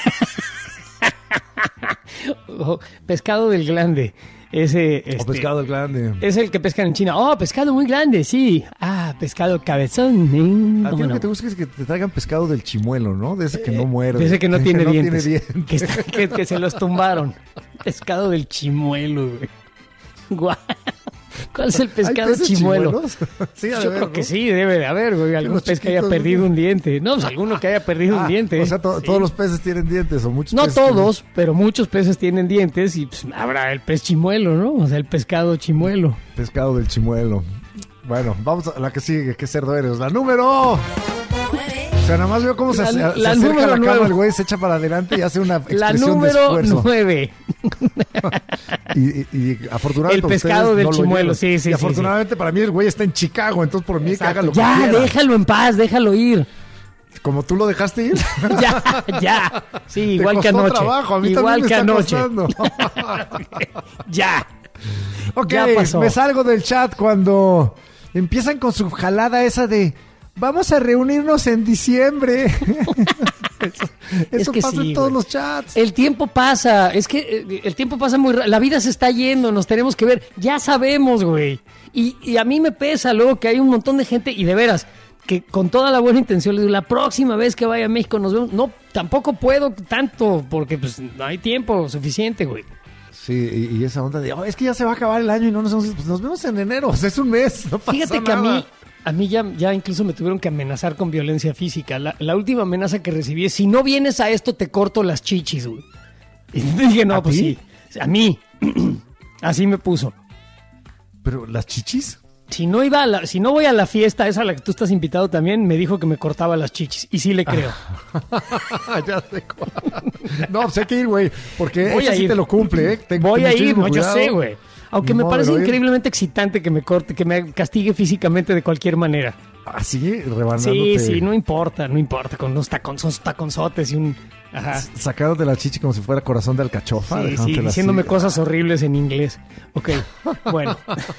Oh, pescado del grande. Ese, O pescado del grande. Es el que pescan en China. Oh, pescado muy grande, sí. Ah, pescado cabezón. A ti ¿Cómo lo no? que te gusta es que te traigan pescado del chimuelo, ¿no? De ese que no muerde. De ese que no tiene dientes. tiene dientes. Que se los tumbaron. Pescado del chimuelo, güey. Guau. ¿Cuál es el pescado ¿Hay peces chimuelo? chimuelos? Sí, ha de Yo haber, creo que ¿no? sí, debe de haber, güey. Algún Los pez que haya chiquitos, perdido ¿no? un diente. No, pues alguno que haya perdido un diente. O sea, Sí. todos los peces tienen dientes o muchos No peces tienen- todos, pero muchos peces tienen dientes y pues, habrá el pez chimuelo, ¿no? O sea, el pescado chimuelo. Pescado del chimuelo. Bueno, vamos a la que sigue. ¿Qué cerdo eres? La número... O sea, nada más veo cómo se La acerca a número la cama 9. el güey, se echa para adelante y hace una expresión La de número esfuerzo. 9. Y afortunadamente El para pescado ustedes del no lo chimuelo, llevan. sí, sí, Y sí, afortunadamente para mí el güey está en Chicago, entonces por mí que haga lo que Ya, quiera. déjalo en paz, déjalo ir. Como tú lo dejaste ir. Ya. Sí, Te igual que costó anoche. trabajo, a mí Igual que también me anoche. está costando. Ya. Ok, Ya pasó. me salgo del chat cuando empiezan con su jalada esa de vamos a reunirnos en diciembre. Eso que pasa sí, en todos güey. los chats. El tiempo pasa, es que el tiempo pasa muy rápido, la vida se está yendo, nos tenemos que ver, ya sabemos, güey. Y a mí me pesa luego que hay un montón de gente, y de veras, que con toda la buena intención les digo, la próxima vez que vaya a México nos vemos. No, tampoco puedo tanto, porque pues no hay tiempo suficiente, güey. Sí, y esa onda de, es que ya se va a acabar el año y no nos vemos, pues nos vemos en enero, o sea, es un mes, no pasa Fíjate que nada. a mí ya incluso me tuvieron que amenazar con violencia física. La última amenaza que recibí es, si no vienes a esto te corto las chichis, güey. Y dije, no, ¿A pues ti? sí, a mí. Así me puso. Pero las chichis, Si no voy a la fiesta esa a la que tú estás invitado también, me dijo que me cortaba las chichis. Y sí le creo. ya sé cuál. No, pues hay que ir, güey, porque Voy ese a sí ir. te lo cumple, ten Voy a ir, muchísimo no, yo cuidado. sé, güey. Aunque Ni me modo parece de no ir. increíblemente excitante que me corte, que me castigue físicamente de cualquier manera. Ah, sí, rebanándote. Sí, no importa, con unos taconzotes y un... Ajá. Sacándote la chichi como si fuera corazón de alcachofa. Sí, dejándotela diciéndome así. cosas horribles en inglés. Ok, bueno,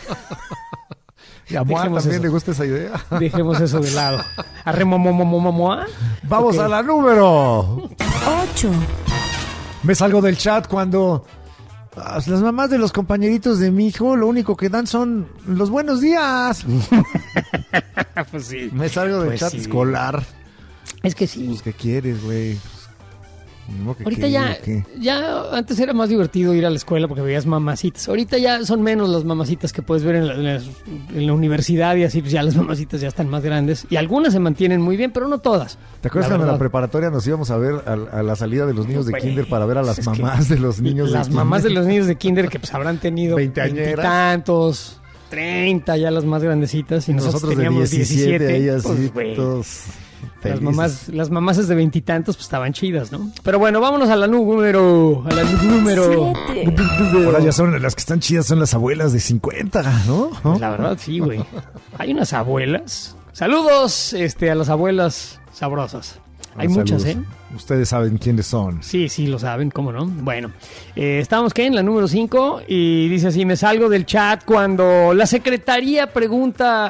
Y a Moa dejemos también eso. le gusta esa idea. dejemos eso de lado. Arremomomomomomoa. Vamos Ok. a la número. 8, Me salgo del chat cuando las mamás de los compañeritos de mi hijo lo único que dan son los buenos días. Pues sí. Me salgo del Pues chat sí. escolar. Es que sí. Pues, ¿qué quieres, güey? Ni modo que Ahorita qué, ya, ¿qué? antes era más divertido ir a la escuela porque veías mamacitas. Ahorita ya son menos las mamacitas que puedes ver en la universidad y así, pues ya las mamacitas ya están más grandes. Y algunas se mantienen muy bien, pero no todas. ¿Te acuerdas La cuando en la verdad. preparatoria nos íbamos a ver a la salida de los niños de Güey, kinder para ver a las es que mamás de los niños de Las kinder? mamás de los niños de kinder que pues habrán tenido 20añeras. tantos, 30 ya las más grandecitas. Y Y nosotros nosotros de teníamos 17 ahí así, pues, güey, todos Las felices. mamás de veintitantos pues estaban chidas, ¿no? Pero bueno, vámonos a la número. Ahora ya son las que están chidas, son las abuelas de 50, ¿no? La verdad, sí, güey. Hay unas abuelas. Saludos a las abuelas sabrosas. Hay muchas, Saludos. Ustedes saben quiénes son. Sí, lo saben, ¿cómo no? Bueno, estábamos ¿qué? En la número 5 y dice así, me salgo del chat cuando la secretaria pregunta,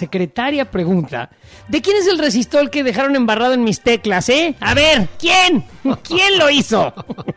¿de quién es el resistor que dejaron embarrado en mis teclas, A ver, ¿quién? ¿Quién lo hizo?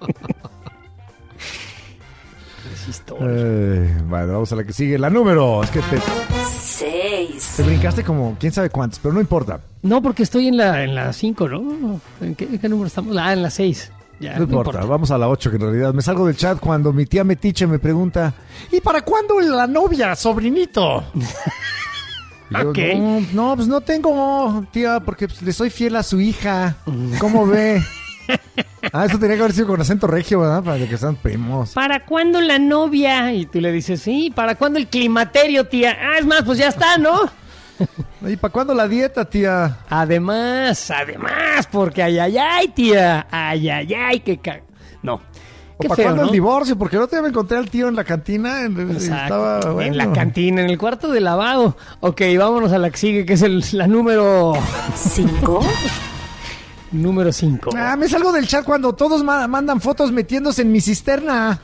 Resistor. Bueno, vamos a la que sigue. La número. Es que te 6, brincaste como quién sabe cuántos, pero no importa. No, porque estoy en la 5, ¿no? ¿En qué número estamos? En la 6. Ya, No importa. Vamos a la 8, que en realidad me salgo del chat cuando mi tía Metiche me pregunta, ¿y para cuándo la novia, sobrinito? Y yo, Ok. no, pues no tengo, tía, porque pues, le soy fiel a su hija. ¿Cómo ve? Eso tenía que haber sido con acento regio, ¿verdad? Para que sean primos. ¿Para cuándo la novia? Y tú le dices, sí, ¿para cuándo el climaterio, tía? Ah, es más, pues ya está, ¿no? ¿Y para cuándo la dieta, tía? Además, porque ay, tía. Ay, no. ¿O Qué para feo, cuándo ¿no? el divorcio? Porque el otro día me encontré al tío en la cantina. Exacto. Estaba, bueno. En la cantina, en el cuarto de lavado. Ok, vámonos a la que sigue, que es la número 5. número 5. Me salgo del chat cuando todos mandan fotos metiéndose en mi cisterna.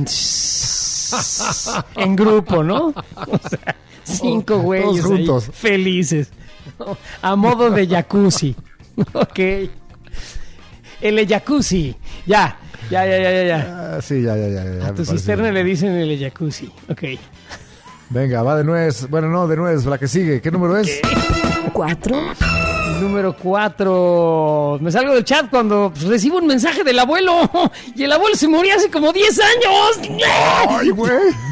En grupo, ¿no? O sea, 5 güeyes todos juntos. ahí, felices. A modo de jacuzzi. Ok. El jacuzzi. Ya. Sí, ya. A me tu parece cisterna bien. le dicen el jacuzzi. Ok. Venga, va de nuez. Bueno, no, de nuez, la que sigue. ¿Qué número es? 4. Número 4. Me salgo del chat cuando pues, recibo un mensaje del abuelo. Y el abuelo se murió hace como 10 años. ¡Ay, güey!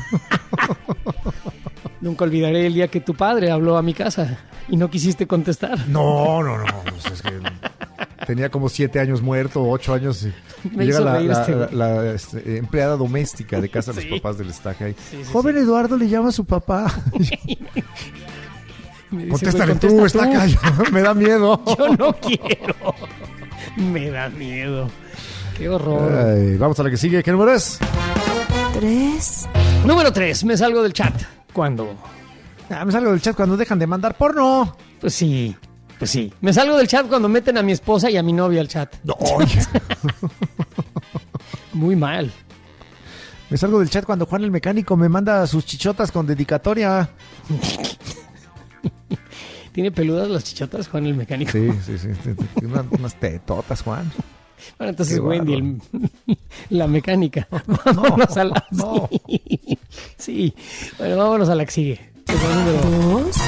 Nunca olvidaré el día que tu padre habló a mi casa y no quisiste contestar. No. Pues es que tenía como 7 años muerto, 8 años. Y Me llega hizo la, reír la- este güey. la, empleada doméstica de casa de Sí. los papás del estaje ahí. Sí, Joven Eduardo le llama a su papá. Me dice, Contéstale güey, tú, contesta está callado. Me da miedo. Yo no quiero. Me da miedo. Qué horror. Ay, vamos a la que sigue. ¿Qué número es? 3. Número 3. Me salgo del chat. ¿Cuándo? Me salgo del chat cuando dejan de mandar porno. Pues sí. Me salgo del chat cuando meten a mi esposa y a mi novia al chat. No. Muy mal. Me salgo del chat cuando Juan el mecánico me manda sus chichotas con dedicatoria. ¿Tiene peludas las chichotas, Juan el mecánico? Sí. Tiene unas tetotas, Juan. Bueno, entonces Qué Wendy, la mecánica. Vámonos a la... no. Sí. Bueno, vámonos a la que sigue. Es el número 2.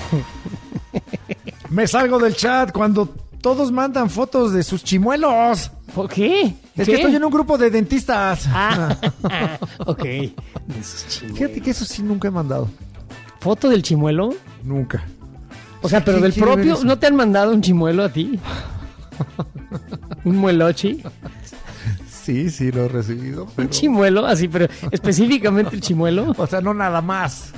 Me salgo del chat cuando todos mandan fotos de sus chimuelos. ¿Por qué? Es ¿Qué? que estoy en un grupo de dentistas. Ok. De esos chimuelos. Fíjate que eso sí nunca he mandado. ¿Foto del chimuelo? Nunca. O sea, pero ¿Quién del quiere ver propio... eso? ¿No te han mandado un chimuelo a ti? ¿Un muelochi? Sí, lo he recibido. ¿Un Pero... chimuelo? Así, pero específicamente el chimuelo. O sea, no nada más.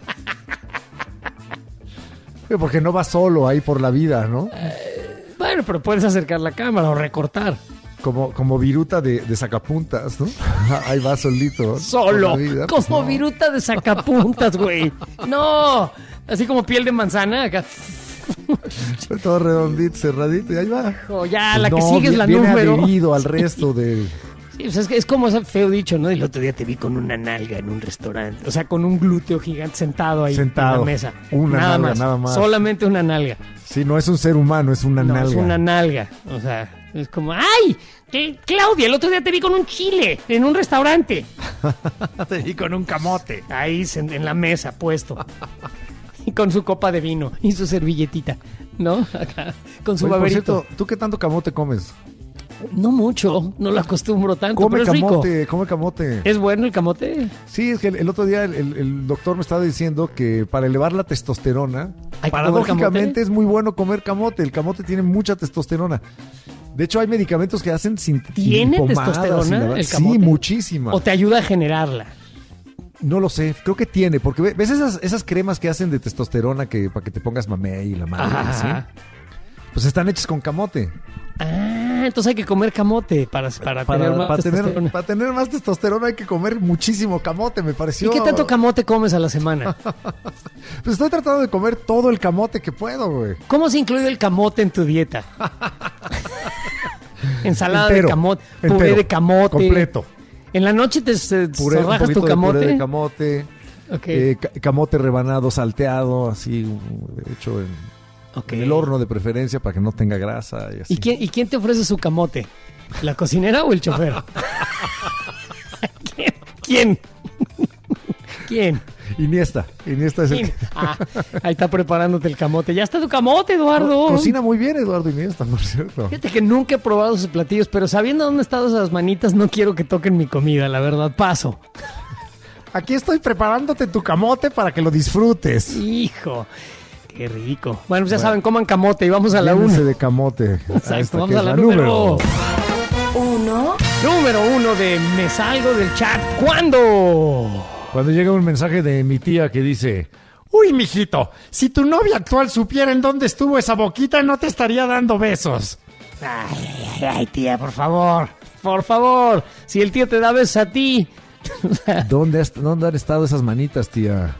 Porque no va solo ahí por la vida, ¿no? Bueno, pero puedes acercar la cámara o recortar. Como viruta de sacapuntas, ¿no? Ahí va solito. Solo. por la vida, pues Como no. viruta de sacapuntas, güey. No. Así como piel de manzana. Acá. Todo redondito, cerradito, y ahí va. Oh, ya, Pues la que no, sigue es la viene número. adherido al resto de... Sí, o sea, es como ese feo dicho, ¿no? El otro día te vi con una nalga en un restaurante. O sea, con un glúteo gigante sentado ahí en la mesa. Una nalga, nada más. Solamente una nalga. Sí, no es un ser humano, es una No, nalga. es una nalga. O sea, es como, ¡ay! Claudia, el otro día te vi con un chile en un restaurante. Te vi con un camote. Ahí en la mesa, puesto. Y con su copa de vino y su servilletita, ¿no? Acá, con su Oye, por baberito. cierto, ¿tú qué tanto camote comes? No mucho, no lo acostumbro tanto, Come pero es rico. camote, come camote. ¿Es bueno el camote? Sí, es que el otro día el doctor me estaba diciendo que para elevar la testosterona, ¿Hay que paradójicamente comer camote? es muy bueno comer camote. El camote tiene mucha testosterona. De hecho, hay medicamentos que hacen sin ¿Tiene pomadas testosterona y la- el Sí, camote? muchísima. ¿O te ayuda a generarla? No lo sé, creo que tiene, porque ves esas cremas que hacen de testosterona que para que te pongas mamey y la madre, Ajá. ¿sí? Pues están hechas con camote. Ah, entonces hay que comer camote para tener más testosterona. Para tener más testosterona hay que comer muchísimo camote, me ¿Y pareció. qué tanto camote comes a la semana? Pues estoy tratando de comer todo el camote que puedo, güey. ¿Cómo se incluye el camote en tu dieta? Ensalada Entero, de camote, puré entero, de camote. completo. ¿En la noche te Puré, un zorrajas poquito tu de camote? puré de camote, Ok. camote rebanado, salteado, así, hecho Ok. en el horno de preferencia para que no tenga grasa y así. ¿Y quién te ofrece su camote? ¿La cocinera o el chofer? ¿Quién? ¿Quién? Iniesta es el ¿Quién? que... Ah, ahí está preparándote el camote. Ya está tu camote, Eduardo. Cocina muy bien Eduardo Iniesta, por cierto. Fíjate que nunca he probado sus platillos, pero sabiendo dónde están esas manitas, no quiero que toquen mi comida, la verdad. Paso. Aquí estoy preparándote tu camote para que lo disfrutes. Hijo. Qué rico. Bueno, pues ya saben, coman camote y vamos a la Llénense 1. de camote. Exacto, vamos a la número 1. Número 1 de Me Salgo del Chat. ¿Cuándo? Cuando llega un mensaje de mi tía que dice: uy, mijito, si tu novia actual supiera en dónde estuvo esa boquita, no te estaría dando besos. Ay, tía, por favor. Por favor. Si el tío te da besos a ti. ¿Dónde han estado esas manitas, tía?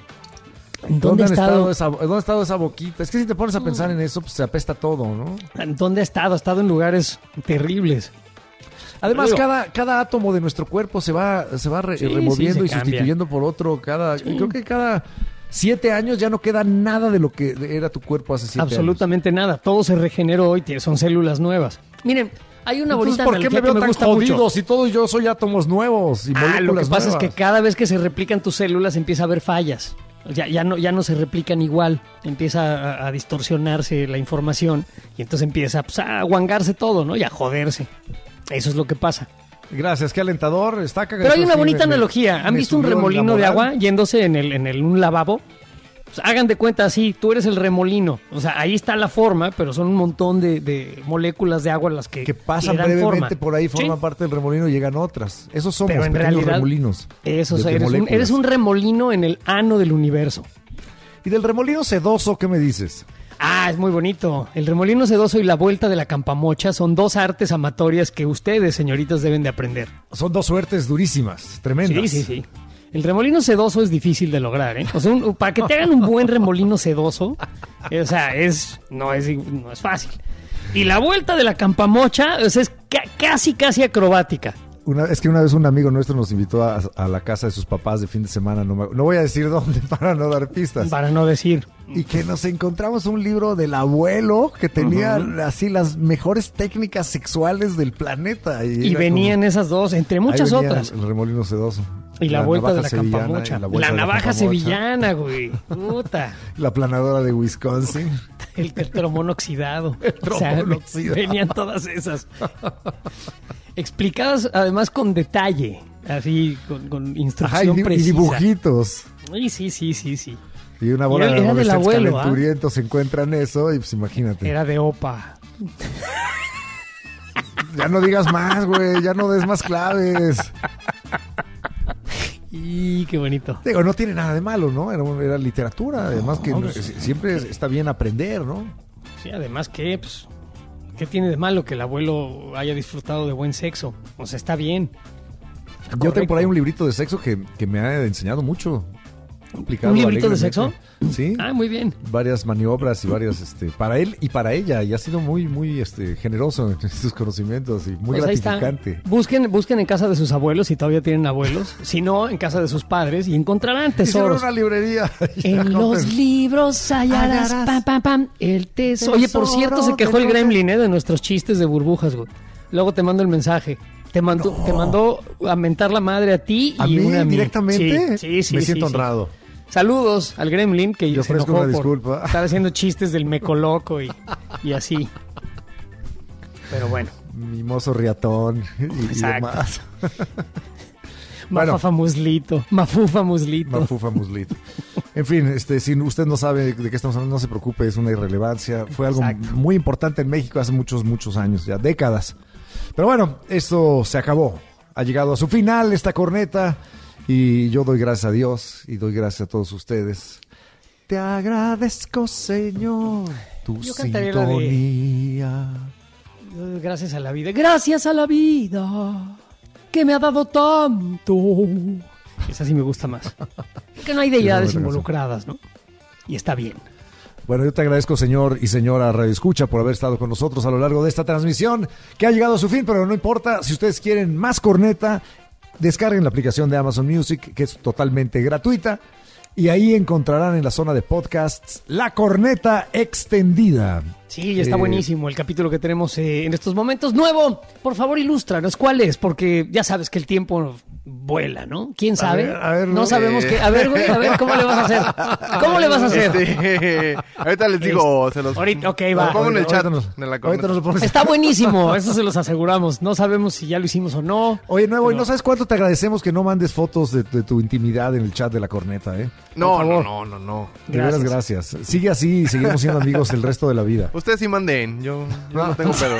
¿Dónde ha estado? ¿Dónde ha estado esa boquita? Es que si te pones a pensar en eso, pues se apesta todo, ¿no? ¿Dónde ha estado? Ha estado en lugares terribles. Además, Digo, cada átomo de nuestro cuerpo se va removiendo se y cambia. sustituyendo por otro. Creo que cada 7 años ya no queda nada de lo que era tu cuerpo hace 7 años. absolutamente nada. Todo se regeneró hoy. Son células nuevas. Miren, hay una Entonces, bonita ¿por qué analogía me veo que me tan gusta jodido mucho. si todo yo soy átomos nuevos y moléculas Lo que pasa nuevas? es que cada vez que se replican tus células empieza a haber fallas. Ya no se replican igual. Empieza a distorsionarse la información y entonces empieza pues, a guangarse todo, ¿no? Y a joderse. Eso es lo que pasa. Gracias, qué alentador. Está Pero hay una bonita analogía. ¿Han visto un remolino de agua yéndose en un lavabo? Pues hagan de cuenta así, tú eres el remolino. O sea, ahí está la forma, pero son un montón de moléculas de agua las que pasan le dan brevemente forma. por ahí, forman Sí. parte del remolino y llegan otras. Esos somos, Pero en pequeños realidad, remolinos. Eso, o sea, de eres moléculas. un remolino en el ano del universo. ¿Y del remolino sedoso qué me dices? Ah, es muy bonito. El remolino sedoso y la vuelta de la campamocha son dos artes amatorias que ustedes, señoritas, deben de aprender. Son dos suertes durísimas, tremendas. Sí. El remolino sedoso es difícil de lograr, ¿eh? O sea, para que te hagan un buen remolino sedoso, o sea, no es fácil. Y la vuelta de la campamocha, o sea, es casi acrobática. Es que una vez un amigo nuestro nos invitó a la casa de sus papás de fin de semana, no voy a decir dónde para no dar pistas. Para no decir. Y que nos encontramos un libro del abuelo que tenía así las mejores técnicas sexuales del planeta. Y venían esas dos, entre muchas ahí venía otras. El remolino sedoso. Y la vuelta de la navaja sevillana, campamocha. y la vuelta La de navaja campamocha. sevillana, güey. Puta. La planadora de Wisconsin. El tetromón oxidado. Tetromón oxidado. Venían todas esas. Explicadas además con detalle. Así, con instrucción Y precisa. dibujitos. Ay, sí. Y una bola Era de del adolescentes abuelo, calenturientos encuentran eso y pues imagínate. Era de OPA. Ya no digas más, güey. Ya no des más claves. Y qué bonito. Digo, no tiene nada de malo, ¿no? Era literatura. Además que hombre, siempre está bien aprender, ¿no? Sí, además que, pues, ¿qué tiene de malo que el abuelo haya disfrutado de buen sexo? O sea, está bien. Yo tengo por ahí un librito de sexo que me ha enseñado mucho. Aplicado ¿Un librito de alegremente. sexo? Sí. Ah, muy bien. Varias maniobras y varias, para él y para ella. Y ha sido muy, muy, generoso en sus conocimientos y muy Pues ahí está. gratificante. Busquen en casa de sus abuelos, si todavía tienen abuelos. Si no, en casa de sus padres y encontrarán Hicieron tesoros. una librería. En los libros hallarás, pam, el tesoro. Oye, por cierto, se quejó el Gremlin, de nuestros chistes de burbujas, güey. Luego te mando el mensaje. Te mandó a mentar la madre a ti ¿A y mí una a mí. directamente? Sí. Me siento honrado. Saludos al Gremlin, que Yo se ofrezco enojó una por disculpa. estar haciendo chistes del mecoloco y así. Pero bueno. Mimoso riatón y Exacto. demás. Mafufa muslito. Mafufa muslito. En fin, si usted no sabe de qué estamos hablando, no se preocupe, es una irrelevancia. Fue algo Exacto. muy importante en México hace muchos años, ya décadas. Pero bueno, esto se acabó. Ha llegado a su final esta corneta y yo doy gracias a Dios y doy gracias a todos ustedes. Te agradezco, Señor, tu Yo cantaría la de- sintonía. Gracias a la vida. Gracias a la vida que me ha dado tanto. Esa sí me gusta más. Que no hay deidades Esa es buena involucradas, ¿no? Y está bien. Bueno, yo te agradezco, señor y señora Radio Escucha, por haber estado con nosotros a lo largo de esta transmisión que ha llegado a su fin, pero no importa. Si ustedes quieren más corneta, descarguen la aplicación de Amazon Music, que es totalmente gratuita, y ahí encontrarán en la zona de podcasts La Corneta Extendida. Sí, está buenísimo el capítulo que tenemos en estos momentos. Nuevo, por favor, ilústranos cuál es, porque ya sabes que el tiempo vuela, ¿no? ¿Quién sabe? A ver, no sabemos qué. A ver, güey, ¿cómo le vas a hacer? ¿Cómo le vas a hacer? Ahorita les digo, se los... Ahorita, ok, va. Los pongo en el chat. Ahorita de la ahorita corneta. nos lo pones. Está buenísimo, eso se los aseguramos. No sabemos si ya lo hicimos o no. Oye, Nuevo, ¿y Pero- no sabes cuánto te agradecemos que no mandes fotos de tu intimidad en el chat de la corneta, eh? No, Por favor. no. De veras, gracias. Sigue así y seguimos siendo amigos el resto de la vida. Ustedes sí manden, yo no tengo pedo.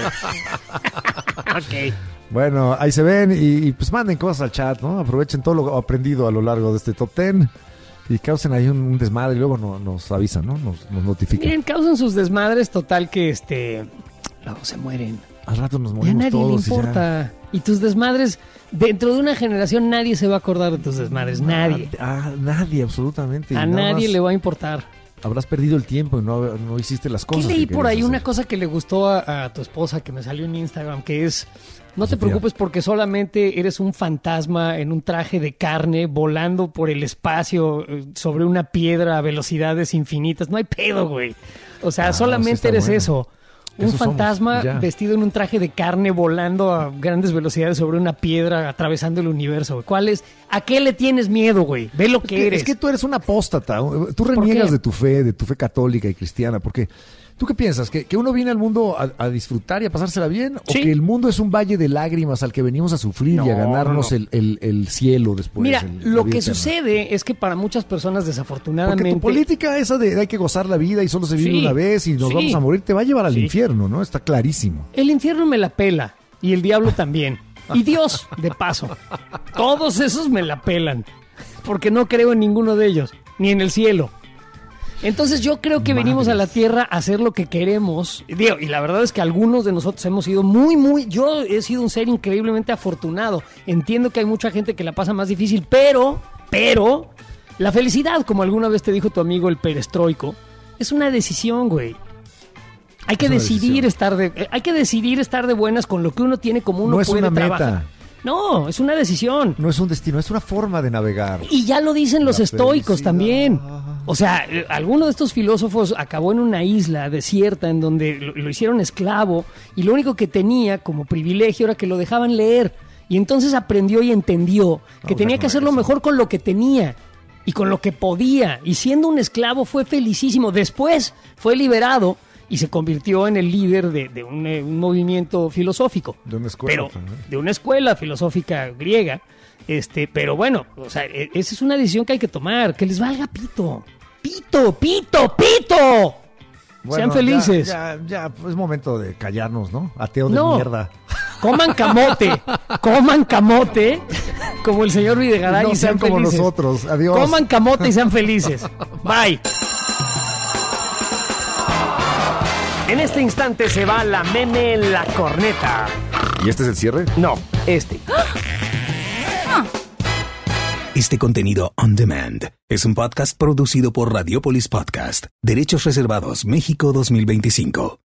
Ok. Bueno, ahí se ven y pues manden cosas al chat, ¿no? Aprovechen todo lo aprendido a lo largo de este Top 10 y causen ahí un desmadre y luego nos avisan, ¿no? Nos notifican. Miren, causan sus desmadres total que luego se mueren. Al rato nos Ya a morimos nadie le todos y ya. importa. Y tus desmadres, dentro de una generación nadie se va a acordar de tus desmadres, nadie. Nadie, absolutamente. Y A nada nadie más le va a importar. Habrás perdido el tiempo y no hiciste las ¿Qué cosas. leí que por ahí? querías Una hacer. cosa que le gustó a tu esposa que me salió en Instagram, que es, no te Sofía. preocupes porque solamente eres un fantasma en un traje de carne volando por el espacio sobre una piedra a velocidades infinitas. No hay pedo, güey. O sea, sí solamente está eres bueno. eso. Un Eso somos, fantasma ya. vestido en un traje de carne volando a grandes velocidades sobre una piedra atravesando el universo, güey. ¿Cuál es? ¿A qué le tienes miedo, güey? Ve lo que eres. Es que tú eres una apóstata. Tú reniegas qué? de tu fe católica y cristiana. Porque, ¿tú qué piensas? ¿Que uno viene al mundo a disfrutar y a pasársela bien? ¿O Sí. que el mundo es un valle de lágrimas al que venimos a sufrir y a ganarnos no. el cielo después? Mira, la lo vida que eterna? sucede es que para muchas personas Porque desafortunadamente... tu política esa de hay que gozar la vida y solo se vive Sí, una vez y nos sí. vamos a morir, te va a llevar al Sí. infierno, ¿no? Está clarísimo. El infierno me la pela y el diablo también. Y Dios, de paso. Todos esos me la pelan. Porque no creo en ninguno de ellos, ni en el cielo. Entonces yo creo que venimos a la tierra a hacer lo que queremos. Digo, y la verdad es que algunos de nosotros hemos sido yo he sido un ser increíblemente afortunado. Entiendo que hay mucha gente que la pasa más difícil, pero, la felicidad, como alguna vez te dijo tu amigo el perestroico, es una decisión, güey. Hay que Es una decidir decisión. hay que decidir estar de buenas con lo que uno tiene, como uno No es puede una meta. trabajar. No, es una decisión. No es un destino, es una forma de navegar. Y ya lo dicen los La estoicos felicidad. también. O sea, alguno de estos filósofos acabó en una isla desierta en donde lo hicieron esclavo y lo único que tenía como privilegio era que lo dejaban leer. Y entonces aprendió y entendió que tenía que hacerlo mejor con lo que tenía y con lo que podía. Y siendo un esclavo fue felicísimo. Después fue liberado y se convirtió en el líder de un movimiento filosófico. De una escuela. Pero, también. de una escuela filosófica griega. Pero bueno, o sea, esa es una decisión que hay que tomar. Que les valga pito. Pito, pito, pito. Bueno, Sean felices. Ya, pues es momento de callarnos, ¿no? Ateo de No. mierda. Coman camote, como el señor Videgaray, No y sean sean como felices. nosotros. Adiós. Coman camote y sean felices. Bye. En este instante se va la meme en la corneta. ¿Y este es el cierre? No, este. Este contenido on demand es un podcast producido por Radiopolis Podcast, Derechos Reservados México 2025.